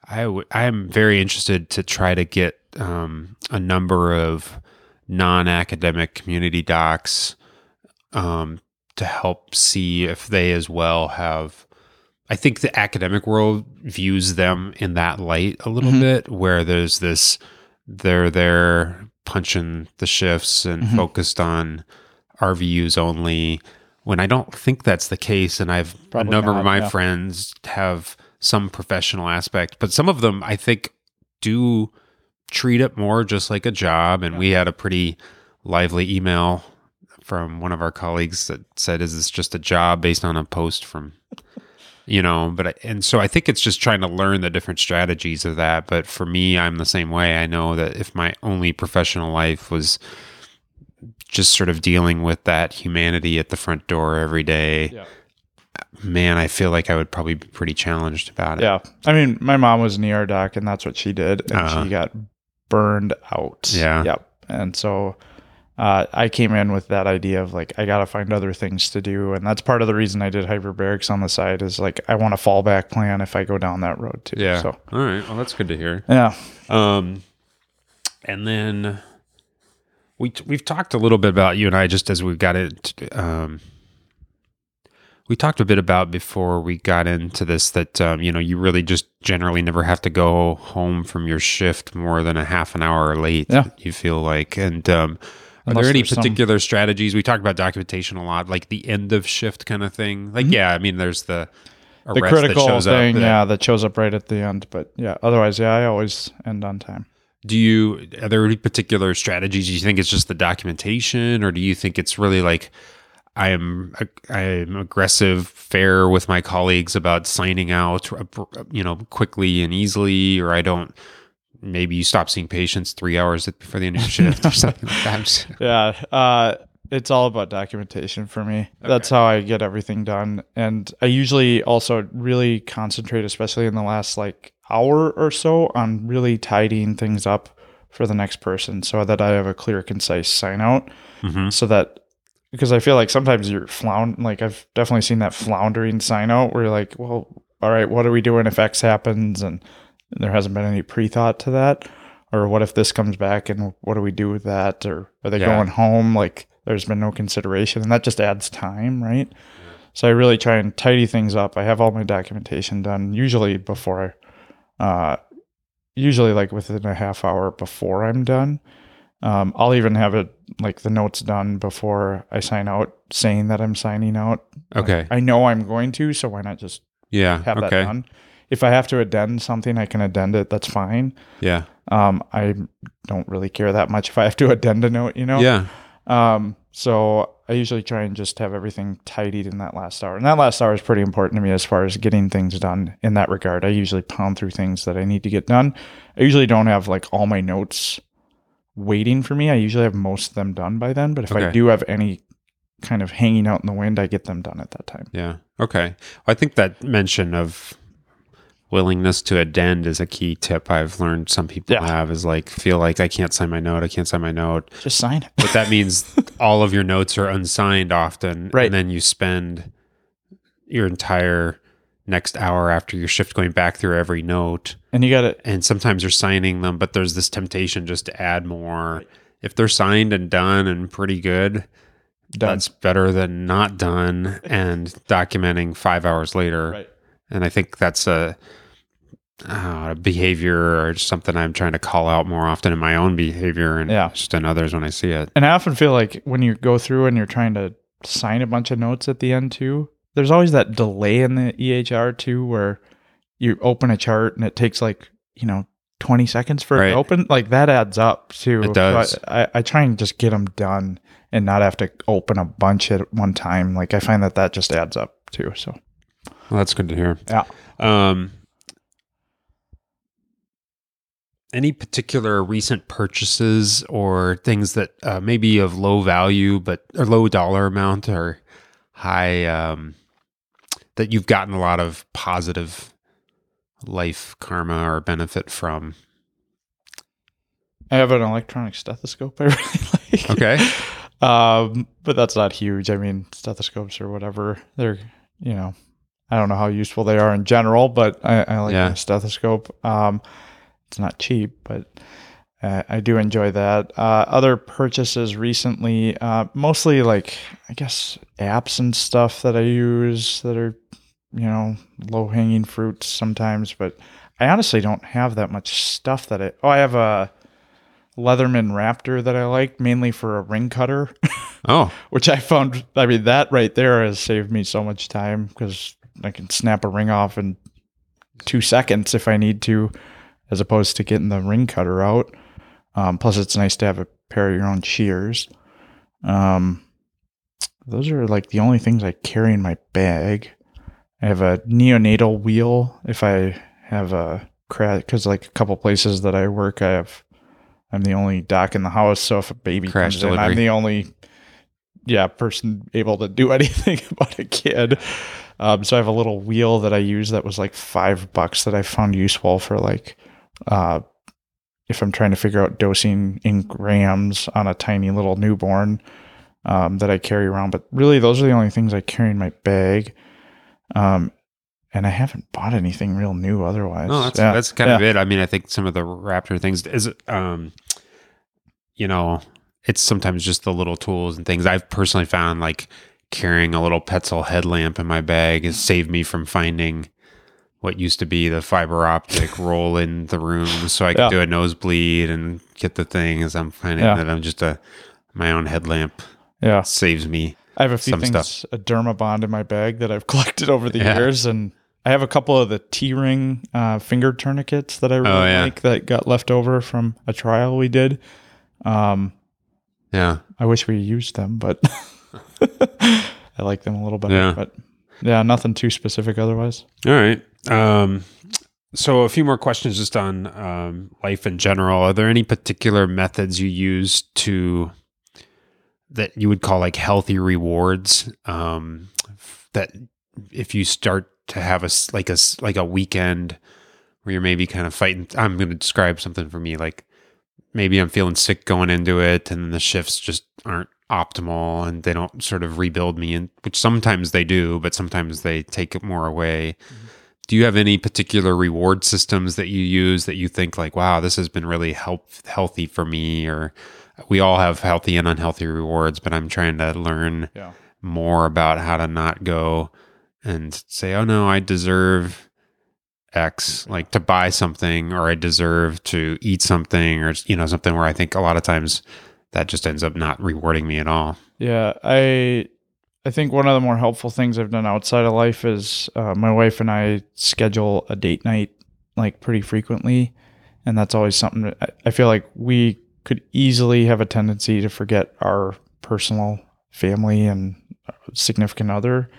I am very interested to try to get a number of non-academic community docs to help see if they as well have. I think the academic world views them in that light a little bit, where there's this, they're there punching the shifts and focused on RVUs only, when I don't think that's the case. And Probably a number not, of my yeah. friends have some professional aspect, but some of them I think do treat it more just like a job. And we had a pretty lively email from one of our colleagues that said, is this just a job, based on a post from, and so I think it's just trying to learn the different strategies of that. But for me, I'm the same way. I know that if my only professional life was just sort of dealing with that humanity at the front door every day, man, I feel like I would probably be pretty challenged about it. Yeah. I mean, my mom was an ER doc, and that's what she did. And she got burned out. Yeah. Yep. And so I came in with that idea of like, I got to find other things to do. And that's part of the reason I did hyperbarics on the side, is like, I want a fallback plan if I go down that road too. Yeah. So, all right. Well, that's good to hear. yeah. And then we've talked a little bit about, you and I, just as we've got it, we talked a bit about before we got into this that, you really just generally never have to go home from your shift more than a half an hour late. Yeah. You feel like, and, are Unless there any there's some- particular strategies? We talked about documentation a lot, like the end of shift kind of thing. Like, I mean, there's the arrest critical that shows thing, up. that shows up right at the end. But yeah, otherwise, I always end on time. Are there any particular strategies? Do you think it's just the documentation, or do you think it's really like I'm aggressive, fair with my colleagues about signing out, quickly and easily, or I don't? Maybe you stop seeing patients 3 hours before the end of your shift or something like that. Yeah. It's all about documentation for me. That's how I get everything done. And I usually also really concentrate, especially in the last like hour or so, on really tidying things up for the next person, so that I have a clear, concise sign out. So that, because I feel like sometimes you're like I've definitely seen that floundering sign out where you're like, well, all right, what are we doing if X happens? And there hasn't been any pre-thought to that. Or what if this comes back, and what do we do with that? Or are they going home? Like, there's been no consideration, and that just adds time, right? So I really try and tidy things up. I have all my documentation done usually before usually like within a half hour before I'm done. I'll even have it like the notes done before I sign out, saying that I'm signing out. Okay. Like, I know I'm going to, so why not just have that done? If I have to addend something, I can addend it. That's fine. Yeah. I don't really care that much if I have to addend a note, Yeah. So I usually try and just have everything tidied in that last hour. And that last hour is pretty important to me as far as getting things done in that regard. I usually pound through things that I need to get done. I usually don't have like all my notes waiting for me. I usually have most of them done by then. But if I do have any kind of hanging out in the wind, I get them done at that time. Yeah. Okay. I think that mention of willingness to addend is a key tip I've learned some people have, is like, feel like I can't sign my note. Just sign it. But that means all of your notes are unsigned often. Right. And then you spend your entire next hour after your shift going back through every note. And you got it. And sometimes you're signing them, but there's this temptation just to add more. Right. If they're signed and done and pretty good, that's better than not done and documenting 5 hours later. Right. And I think that's a behavior or something I'm trying to call out more often in my own behavior and just in others when I see it. And I often feel like when you go through and you're trying to sign a bunch of notes at the end too, there's always that delay in the EHR too, where you open a chart and it takes like, 20 seconds for it to open. Like that adds up too. It does. So I try and just get them done and not have to open a bunch at one time. Like I find that just adds up too. So. Well, that's good to hear. Yeah. Any particular recent purchases or things that maybe of low value, or low dollar amount, or high, that you've gotten a lot of positive life karma or benefit from? I have an electronic stethoscope I really like. Okay. But that's not huge. I mean, stethoscopes or whatever, they're, I don't know how useful they are in general, but I like Yeah. the stethoscope. It's not cheap, but I do enjoy that. Other purchases recently, mostly like, I guess, apps and stuff that I use that are, low hanging fruits sometimes, but I honestly don't have that much stuff I have a Leatherman Raptor that I like mainly for a ring cutter, Oh, which I found, that right there has saved me so much time because I can snap a ring off in 2 seconds if I need to, as opposed to getting the ring cutter out. Plus, it's nice to have a pair of your own shears. Those are like the only things I carry in my bag. I have a neonatal wheel if I have a crash, because like a couple places that I work, I'm the only doc in the house. So if a baby Crash comes in, delivery. I'm the only person able to do anything about a kid. So I have a little wheel that I use that was like $5 that I found useful for like, if I'm trying to figure out dosing in grams on a tiny little newborn, that I carry around. But really, those are the only things I carry in my bag. And I haven't bought anything real new otherwise. no, that's kind of it. I mean, I think some of the Raptor things is, it's sometimes just the little tools and things. I've personally found like carrying a little Petzl headlamp in my bag has saved me from finding what used to be the fiber optic roll in the room, so I could do a nosebleed and get the thing. As I'm finding that I'm just my own headlamp. Yeah, saves me. I have a few things, stuff. a Dermabond in my bag that I've collected over the years, and I have a couple of the T-ring finger tourniquets that I really like that got left over from a trial we did. I wish we used them, but I like them a little better. Yeah. But yeah, nothing too specific otherwise. All right. So a few more questions just on life in general. Are there any particular methods you use that you would call like healthy rewards? That if you start to have a weekend where you're maybe kind of fighting, I'm going to describe something for me, like maybe I'm feeling sick going into it, and then the shifts just aren't optimal and they don't sort of rebuild me, and which sometimes they do, but sometimes they take it more away. Mm-hmm. Do you have any particular reward systems that you use that you think like, wow, this has been really healthy for me? Or we all have healthy and unhealthy rewards, but I'm trying to learn more about how to not go and say, oh no, I deserve X, like to buy something, or I deserve to eat something, or something where I think a lot of times that just ends up not rewarding me at all. Yeah, I think one of the more helpful things I've done outside of life is my wife and I schedule a date night like pretty frequently, and that's always something that I feel like we could easily have a tendency to forget our personal family and significant other.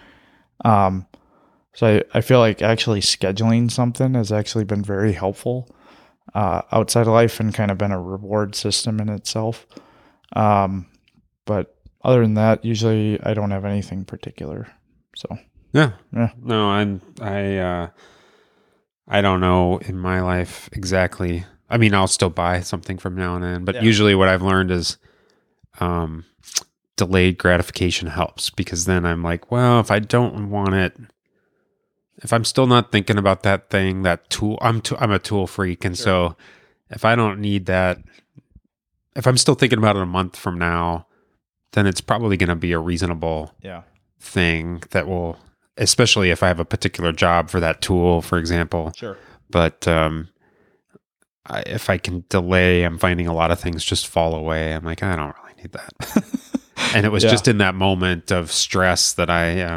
So I feel like actually scheduling something has actually been very helpful outside of life and kind of been a reward system in itself. But other than that, usually I don't have anything particular. So no, I don't know in my life exactly. I mean, I'll still buy something from now and then, but usually what I've learned is delayed gratification helps, because then I'm like, well, if I don't want it, if I'm still not thinking about that thing, that tool, I'm a tool freak, and so if I don't need that, if I'm still thinking about it a month from now, then it's probably going to be a reasonable thing that will, especially if I have a particular job for that tool, for example. Sure. But if I can delay, I'm finding a lot of things just fall away. I'm like, I don't really need that. And it was just in that moment of stress that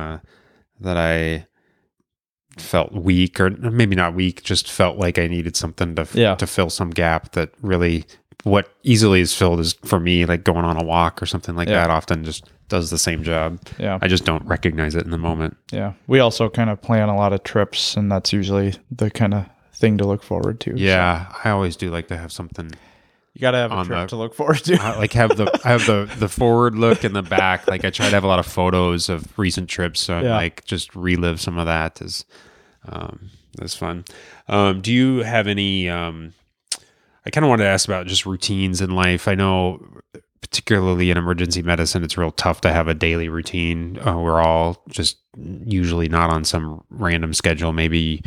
I felt weak, or maybe not weak, just felt like I needed something to fill some gap that really, what easily is filled is for me, like going on a walk or something like that often just does the same job. Yeah. I just don't recognize it in the moment. Yeah. We also kind of plan a lot of trips, and that's usually the kind of thing to look forward to. Yeah. So. I always do like to have something. You got to have a trip to look forward to. I have the forward look and the back. Like I try to have a lot of photos of recent trips. So I like just relive some of that. That's fun. Do you have any, I kind of wanted to ask about just routines in life. I know particularly in emergency medicine, it's real tough to have a daily routine. We're all just usually not on some random schedule, maybe.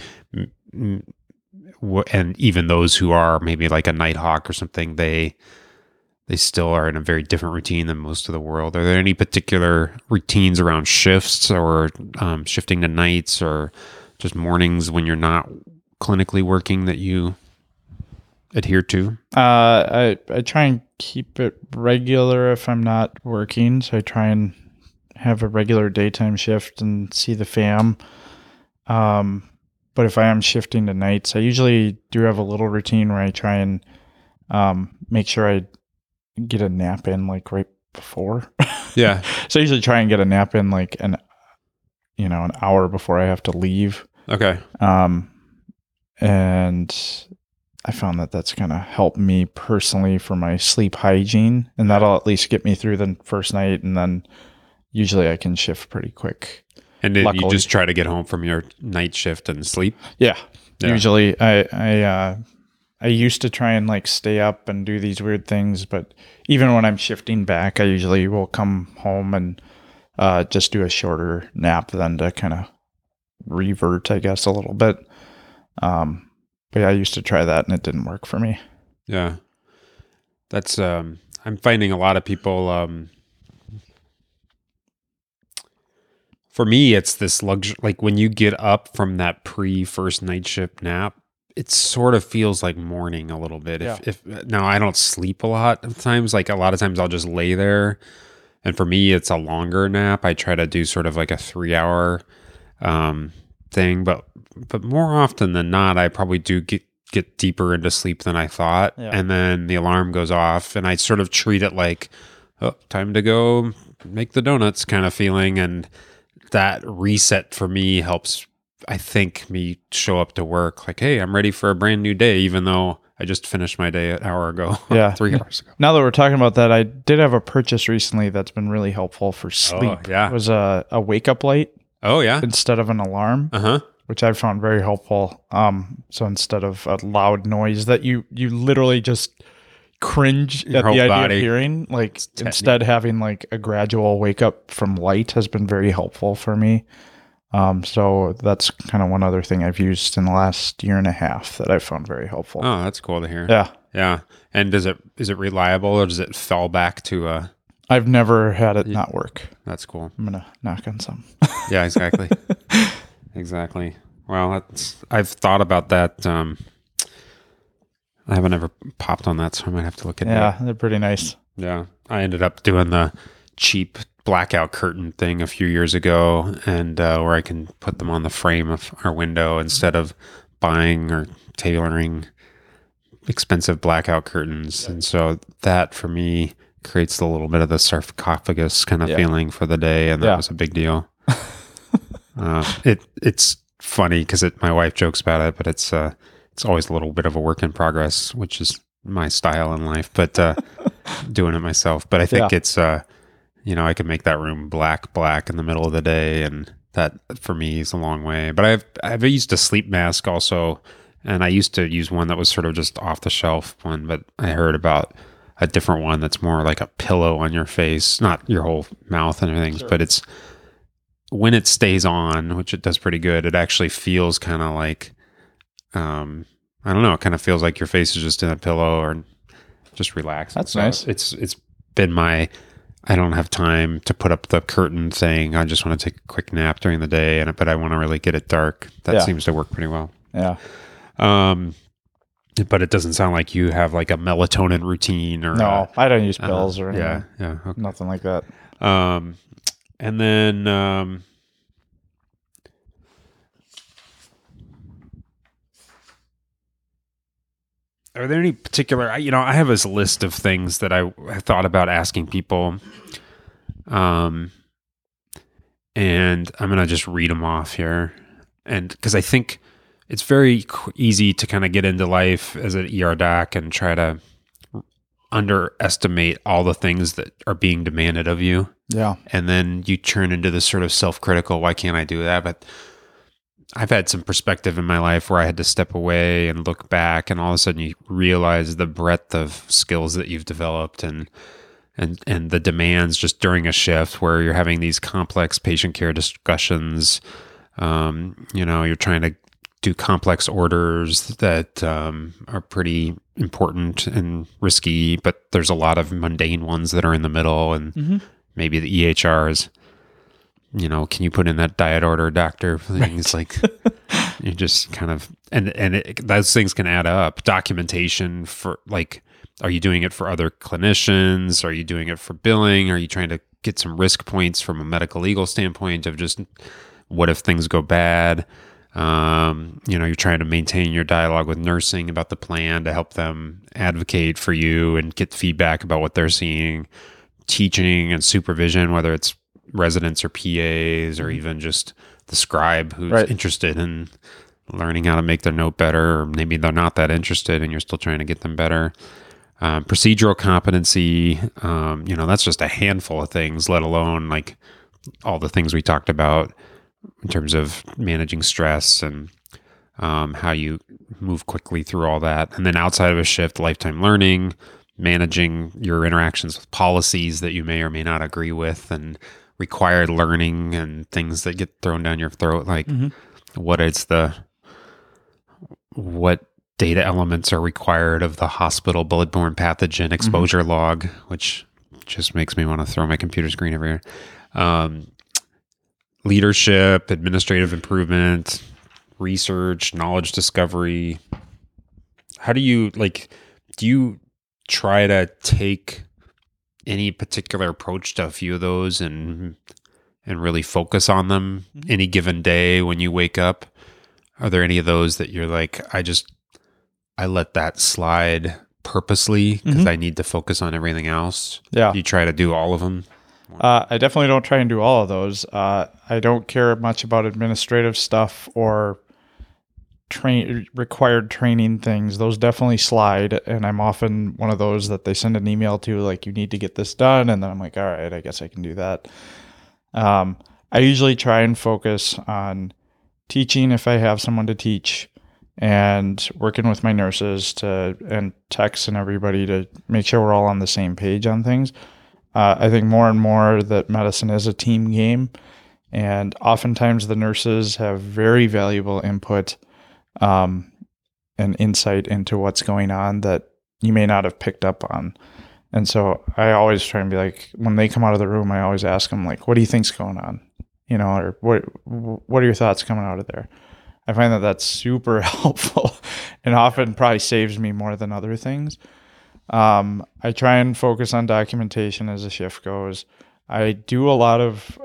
And even those who are maybe like a night hawk or something, they still are in a very different routine than most of the world. Are there any particular routines around shifts or shifting to nights or just mornings when you're not clinically working that you adhere to? I try and keep it regular if I'm not working. So I try and have a regular daytime shift and see the fam. But if I am shifting to nights, I usually do have a little routine where I try and make sure I get a nap in like right before. Yeah. So I usually try and get a nap in like an hour before I have to leave. Okay. And I found that that's going to help me personally for my sleep hygiene, and that'll at least get me through the first night, and then usually I can shift pretty quick. And then you Luckily. just try to get home from your night shift and sleep? Yeah. Yeah. Usually I used to try and like stay up and do these weird things, but even when I'm shifting back, I usually will come home and just do a shorter nap than to kind of revert, I guess, a little bit. But yeah, I used to try that and it didn't work for me. Yeah. That's, I'm finding a lot of people, for me, it's this luxury, like when you get up from that first night shift nap, it sort of feels like morning a little bit. Yeah. If now I don't sleep a lot of times, like a lot of times I'll just lay there. And for me, it's a longer nap. I try to do sort of like a 3-hour, thing, but more often than not, I probably do get deeper into sleep than I thought. Yeah. And then the alarm goes off and I sort of treat it like, oh, time to go make the donuts kind of feeling. And that reset for me helps, I think, me show up to work like, hey, I'm ready for a brand new day, even though I just finished my day an hour ago. Yeah. 3 hours ago. Now that we're talking about that, I did have a purchase recently that's been really helpful for sleep. yeah. It was a wake up light Oh, yeah. instead of an alarm. Uh-huh. Which I found very helpful. So instead of a loud noise that you literally just cringe Your at the whole idea body. of hearing, like instead having like a gradual wake up from light has been very helpful for me. So that's kind of one other thing I've used in the last year and a half that I found very helpful. Oh, that's cool to hear. Yeah. Yeah. And is it reliable or does it fall back to I've never had it not work. that's cool. I'm going to knock on some. Yeah, exactly. Exactly. Well, I've thought about that. I haven't ever popped on that, so I might have to look at that. Yeah, they're pretty nice. Yeah. I ended up doing the cheap blackout curtain thing a few years ago, and where I can put them on the frame of our window instead of buying or tailoring expensive blackout curtains. And so that for me creates a little bit of the sarcophagus kind of feeling for the day, and that was a big deal. It's funny because my wife jokes about it, but it's always a little bit of a work in progress, which is my style in life. But doing it myself, but I think it's I can make that room black in the middle of the day, and that for me is a long way. But I've used a sleep mask also, and I used to use one that was sort of just off the shelf one, but I heard about a different one that's more like a pillow on your face, not your whole mouth and everything, but it's. When it stays on, which it does pretty good, it actually feels kind of like, I don't know, it kind of feels like your face is just in a pillow or just relaxed. That's nice. It's been I don't have time to put up the curtain thing. I just want to take a quick nap during the day, but I want to really get it dark. That seems to work pretty well. Yeah. But it doesn't sound like you have like a melatonin routine or no, I don't use pills or anything. Yeah. Okay. Nothing like that. And then are there any particular, I have this list of things that I thought about asking people. And I'm going to just read them off here. And because I think it's very easy to kind of get into life as an ER doc and try to underestimate all the things that are being demanded of you. Yeah. And then you turn into this sort of self-critical, why can't I do that? But I've had some perspective in my life where I had to step away and look back, and all of a sudden you realize the breadth of skills that you've developed and and the demands just during a shift where you're having these complex patient care discussions. You're trying to do complex orders that are pretty important and risky, but there's a lot of mundane ones that are in the middle, and maybe the EHRs. Can you put in that diet order, doctor? Things like you just kind of those things can add up. Documentation for are you doing it for other clinicians? Are you doing it for billing? Are you trying to get some risk points from a medical legal standpoint of just what if things go bad? You're trying to maintain your dialogue with nursing about the plan to help them advocate for you and get feedback about what they're seeing. Teaching and supervision, whether it's residents or PAs or even just the scribe who's interested in learning how to make their note better, or maybe they're not that interested and you're still trying to get them better. Procedural competency, that's just a handful of things, let alone like all the things we talked about in terms of managing stress and how you move quickly through all that. And then outside of a shift, lifetime learning, managing your interactions with policies that you may or may not agree with, and required learning and things that get thrown down your throat, like what data elements are required of the hospital bloodborne pathogen exposure log, which just makes me want to throw my computer screen everywhere. Leadership, administrative improvement, research, knowledge discovery. How do you try to take any particular approach to a few of those and really focus on them any given day when you wake up? Are there any of those that you're like, I let that slide purposely because I need to focus on everything else? Yeah. You try to do all of them? I definitely don't try and do all of those. I don't care much about administrative stuff or required training things. Those definitely slide, and I'm often one of those that they send an email to, like, you need to get this done, and then I'm like, all right, I guess I can do that. I usually try and focus on teaching if I have someone to teach, and working with my nurses and techs and everybody to make sure we're all on the same page on things. I think more and more that medicine is a team game, and oftentimes the nurses have very valuable input and insight into what's going on that you may not have picked up on. And so I always try and be like, when they come out of the room, I always ask them, like, what do you think's going on? Or what are your thoughts coming out of there? I find that that's super helpful and often probably saves me more than other things. I try and focus on documentation as the shift goes. I do a lot of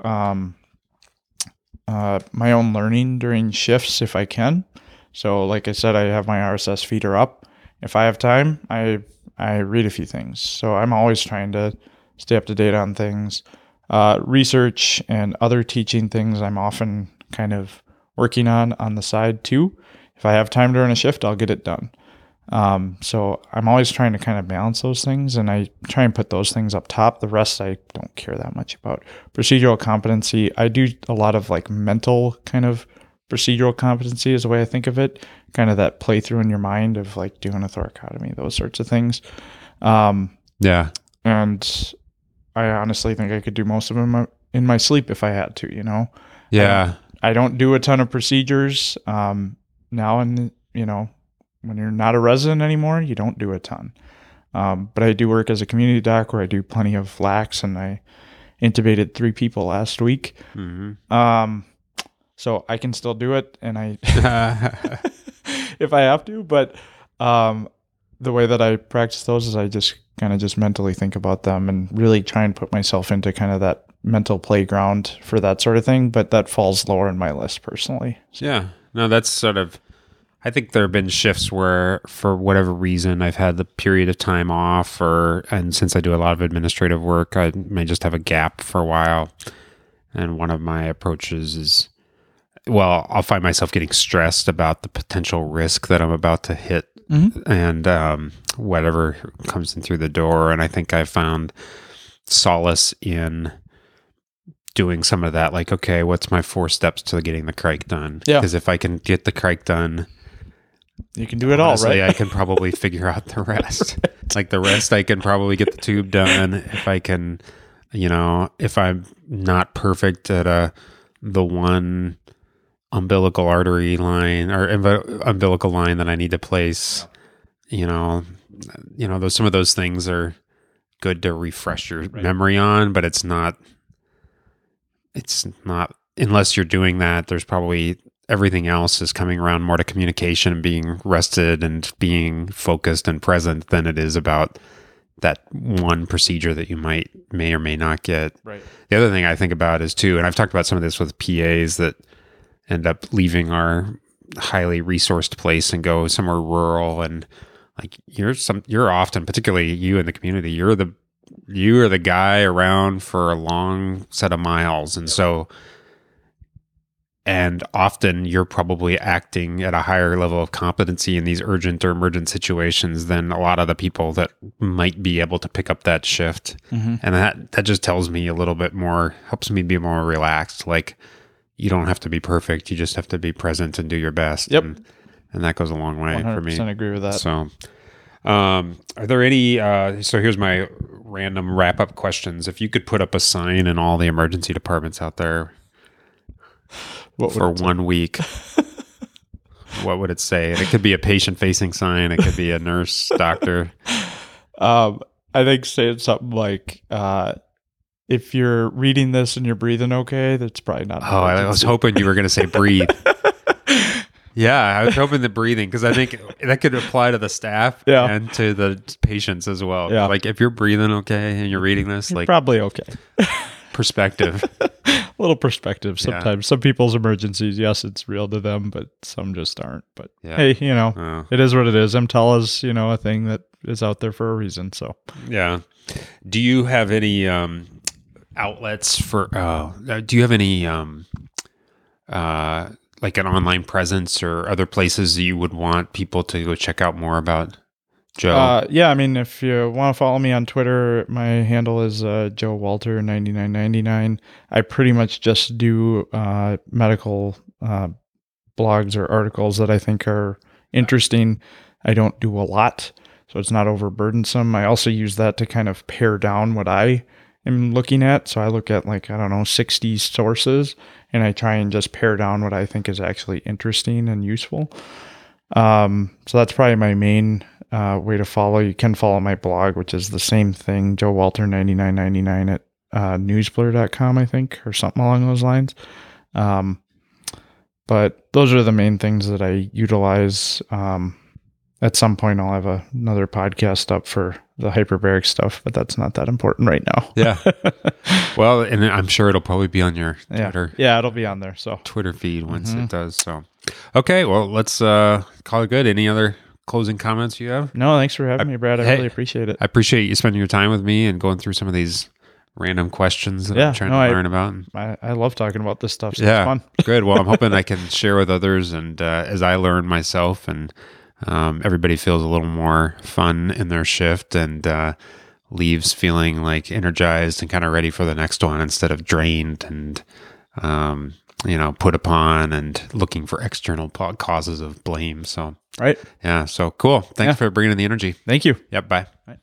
my own learning during shifts if I can. So like I said, I have my RSS feeder up. If I have time, I read a few things. So I'm always trying to stay up to date on things. Research and other teaching things I'm often kind of working on the side too. If I have time during a shift, I'll get it done. So I'm always trying to kind of balance those things, and I try and put those things up top. The rest I don't care that much about. Procedural competency, I do a lot of like mental kind of procedural competency is the way I think of it. Kind of that playthrough in your mind of like doing a thoracotomy, those sorts of things. Yeah. And I honestly think I could do most of them in my sleep if I had to, Yeah. I don't do a ton of procedures now, and when you're not a resident anymore, you don't do a ton. But I do work as a community doc where I do plenty of lacs, and I intubated 3 people last week. So I can still do it, and I if I have to. But the way that I practice those is I just kind of mentally think about them and really try and put myself into kind of that mental playground for that sort of thing. But that falls lower in my list personally. So. Yeah. No, that's sort of, I think there have been shifts where for whatever reason I've had the period of time off, and since I do a lot of administrative work, I may just have a gap for a while. And one of my approaches is, I'll find myself getting stressed about the potential risk that I'm about to hit and whatever comes in through the door. And I think I found solace in doing some of that, like, okay, what's my 4 steps to getting the crike done? Yeah. Because if I can get the crike done, You can do it all, Honestly, right? I can probably figure out the rest. Like the rest, I can probably get the tube done if I can, if I'm not perfect at the one umbilical artery line or umbilical line that I need to place. Some of those things are good to refresh your memory on, but it's not unless you're doing that. There's probably everything else is coming around more to communication and being rested and being focused and present than it is about that one procedure that you may or may not get. Right. The other thing I think about is too, and I've talked about some of this with PAs that end up leaving our highly resourced place and go somewhere rural, and like you're often, particularly you in the community, you are the guy around for a long set of miles, and often you're probably acting at a higher level of competency in these urgent or emergent situations than a lot of the people that might be able to pick up that shift. Mm-hmm. And that just tells me a little bit more, helps me be more relaxed. Like, you don't have to be perfect. You just have to be present and do your best. Yep. And that goes a long way for me. 100% agree with that. So, are there any, so here's my random wrap up questions. If you could put up a sign in all the emergency departments out there for 1 week, what would it say? And it could be a patient facing sign. It could be a nurse, doctor. I think saying something like, if you're reading this and you're breathing okay, that's probably not. Oh, I was hoping you were going to say breathe. Yeah, I was hoping the breathing, because I think that could apply to the staff and to the patients as well. Yeah. Like, if you're breathing okay and you're reading this, You're like, probably okay. perspective. A little perspective sometimes. Yeah. Some people's emergencies, yes, it's real to them, but some just aren't. But Yeah. hey, Oh. it is what it is. MTEL is, a thing that is out there for a reason. So Yeah. Do you have any outlets for? Do you have any like an online presence or other places that you would want people to go check out more about Joe? yeah, I mean, if you want to follow me on Twitter, my handle is Joe Walter 9999. I pretty much just do medical blogs or articles that I think are interesting. I don't do a lot, so it's not overburdensome. I also use that to kind of pare down what I am looking at. So I look at 60 sources, and I try and just pare down what I think is actually interesting and useful. So that's probably my main way to follow. You can follow my blog, which is the same thing, Joe Walter 9999 at newsblur.com, I think, or something along those lines. But those are the main things that I utilize. At some point, I'll have another podcast up for the hyperbaric stuff, but that's not that important right now. Yeah. Well, and I'm sure it'll probably be on your Twitter. Yeah, it'll be on there. So Twitter feed once it does. So, okay. Well, let's call it good. Any other closing comments you have? No, thanks for having me, Brad. I really appreciate it. I appreciate you spending your time with me and going through some of these random questions that I'm trying to learn about. I love talking about this stuff. So Yeah. it's fun. Good. Well, I'm hoping I can share with others, and as I learn myself, and everybody feels a little more fun in their shift and leaves feeling like energized and kind of ready for the next one instead of drained and put upon and looking for external causes of blame. So Right. yeah, so cool. Thanks for bringing in the energy. Thank you. Yep. Bye. Right.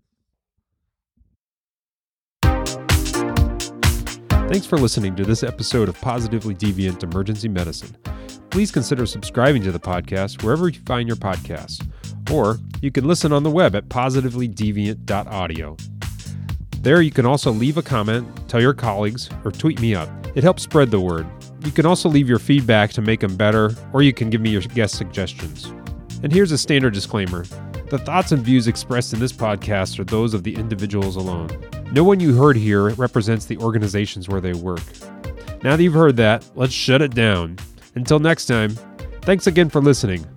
Thanks for listening to this episode of Positively Deviant Emergency Medicine. Please consider subscribing to the podcast wherever you find your podcasts, or you can listen on the web at positivelydeviant.audio. There you can also leave a comment, tell your colleagues, or tweet me up. It helps spread the word. You can also leave your feedback to make them better, or you can give me your guest suggestions. And here's a standard disclaimer. The thoughts and views expressed in this podcast are those of the individuals alone. No one you heard here represents the organizations where they work. Now that you've heard that, let's shut it down. Until next time, thanks again for listening.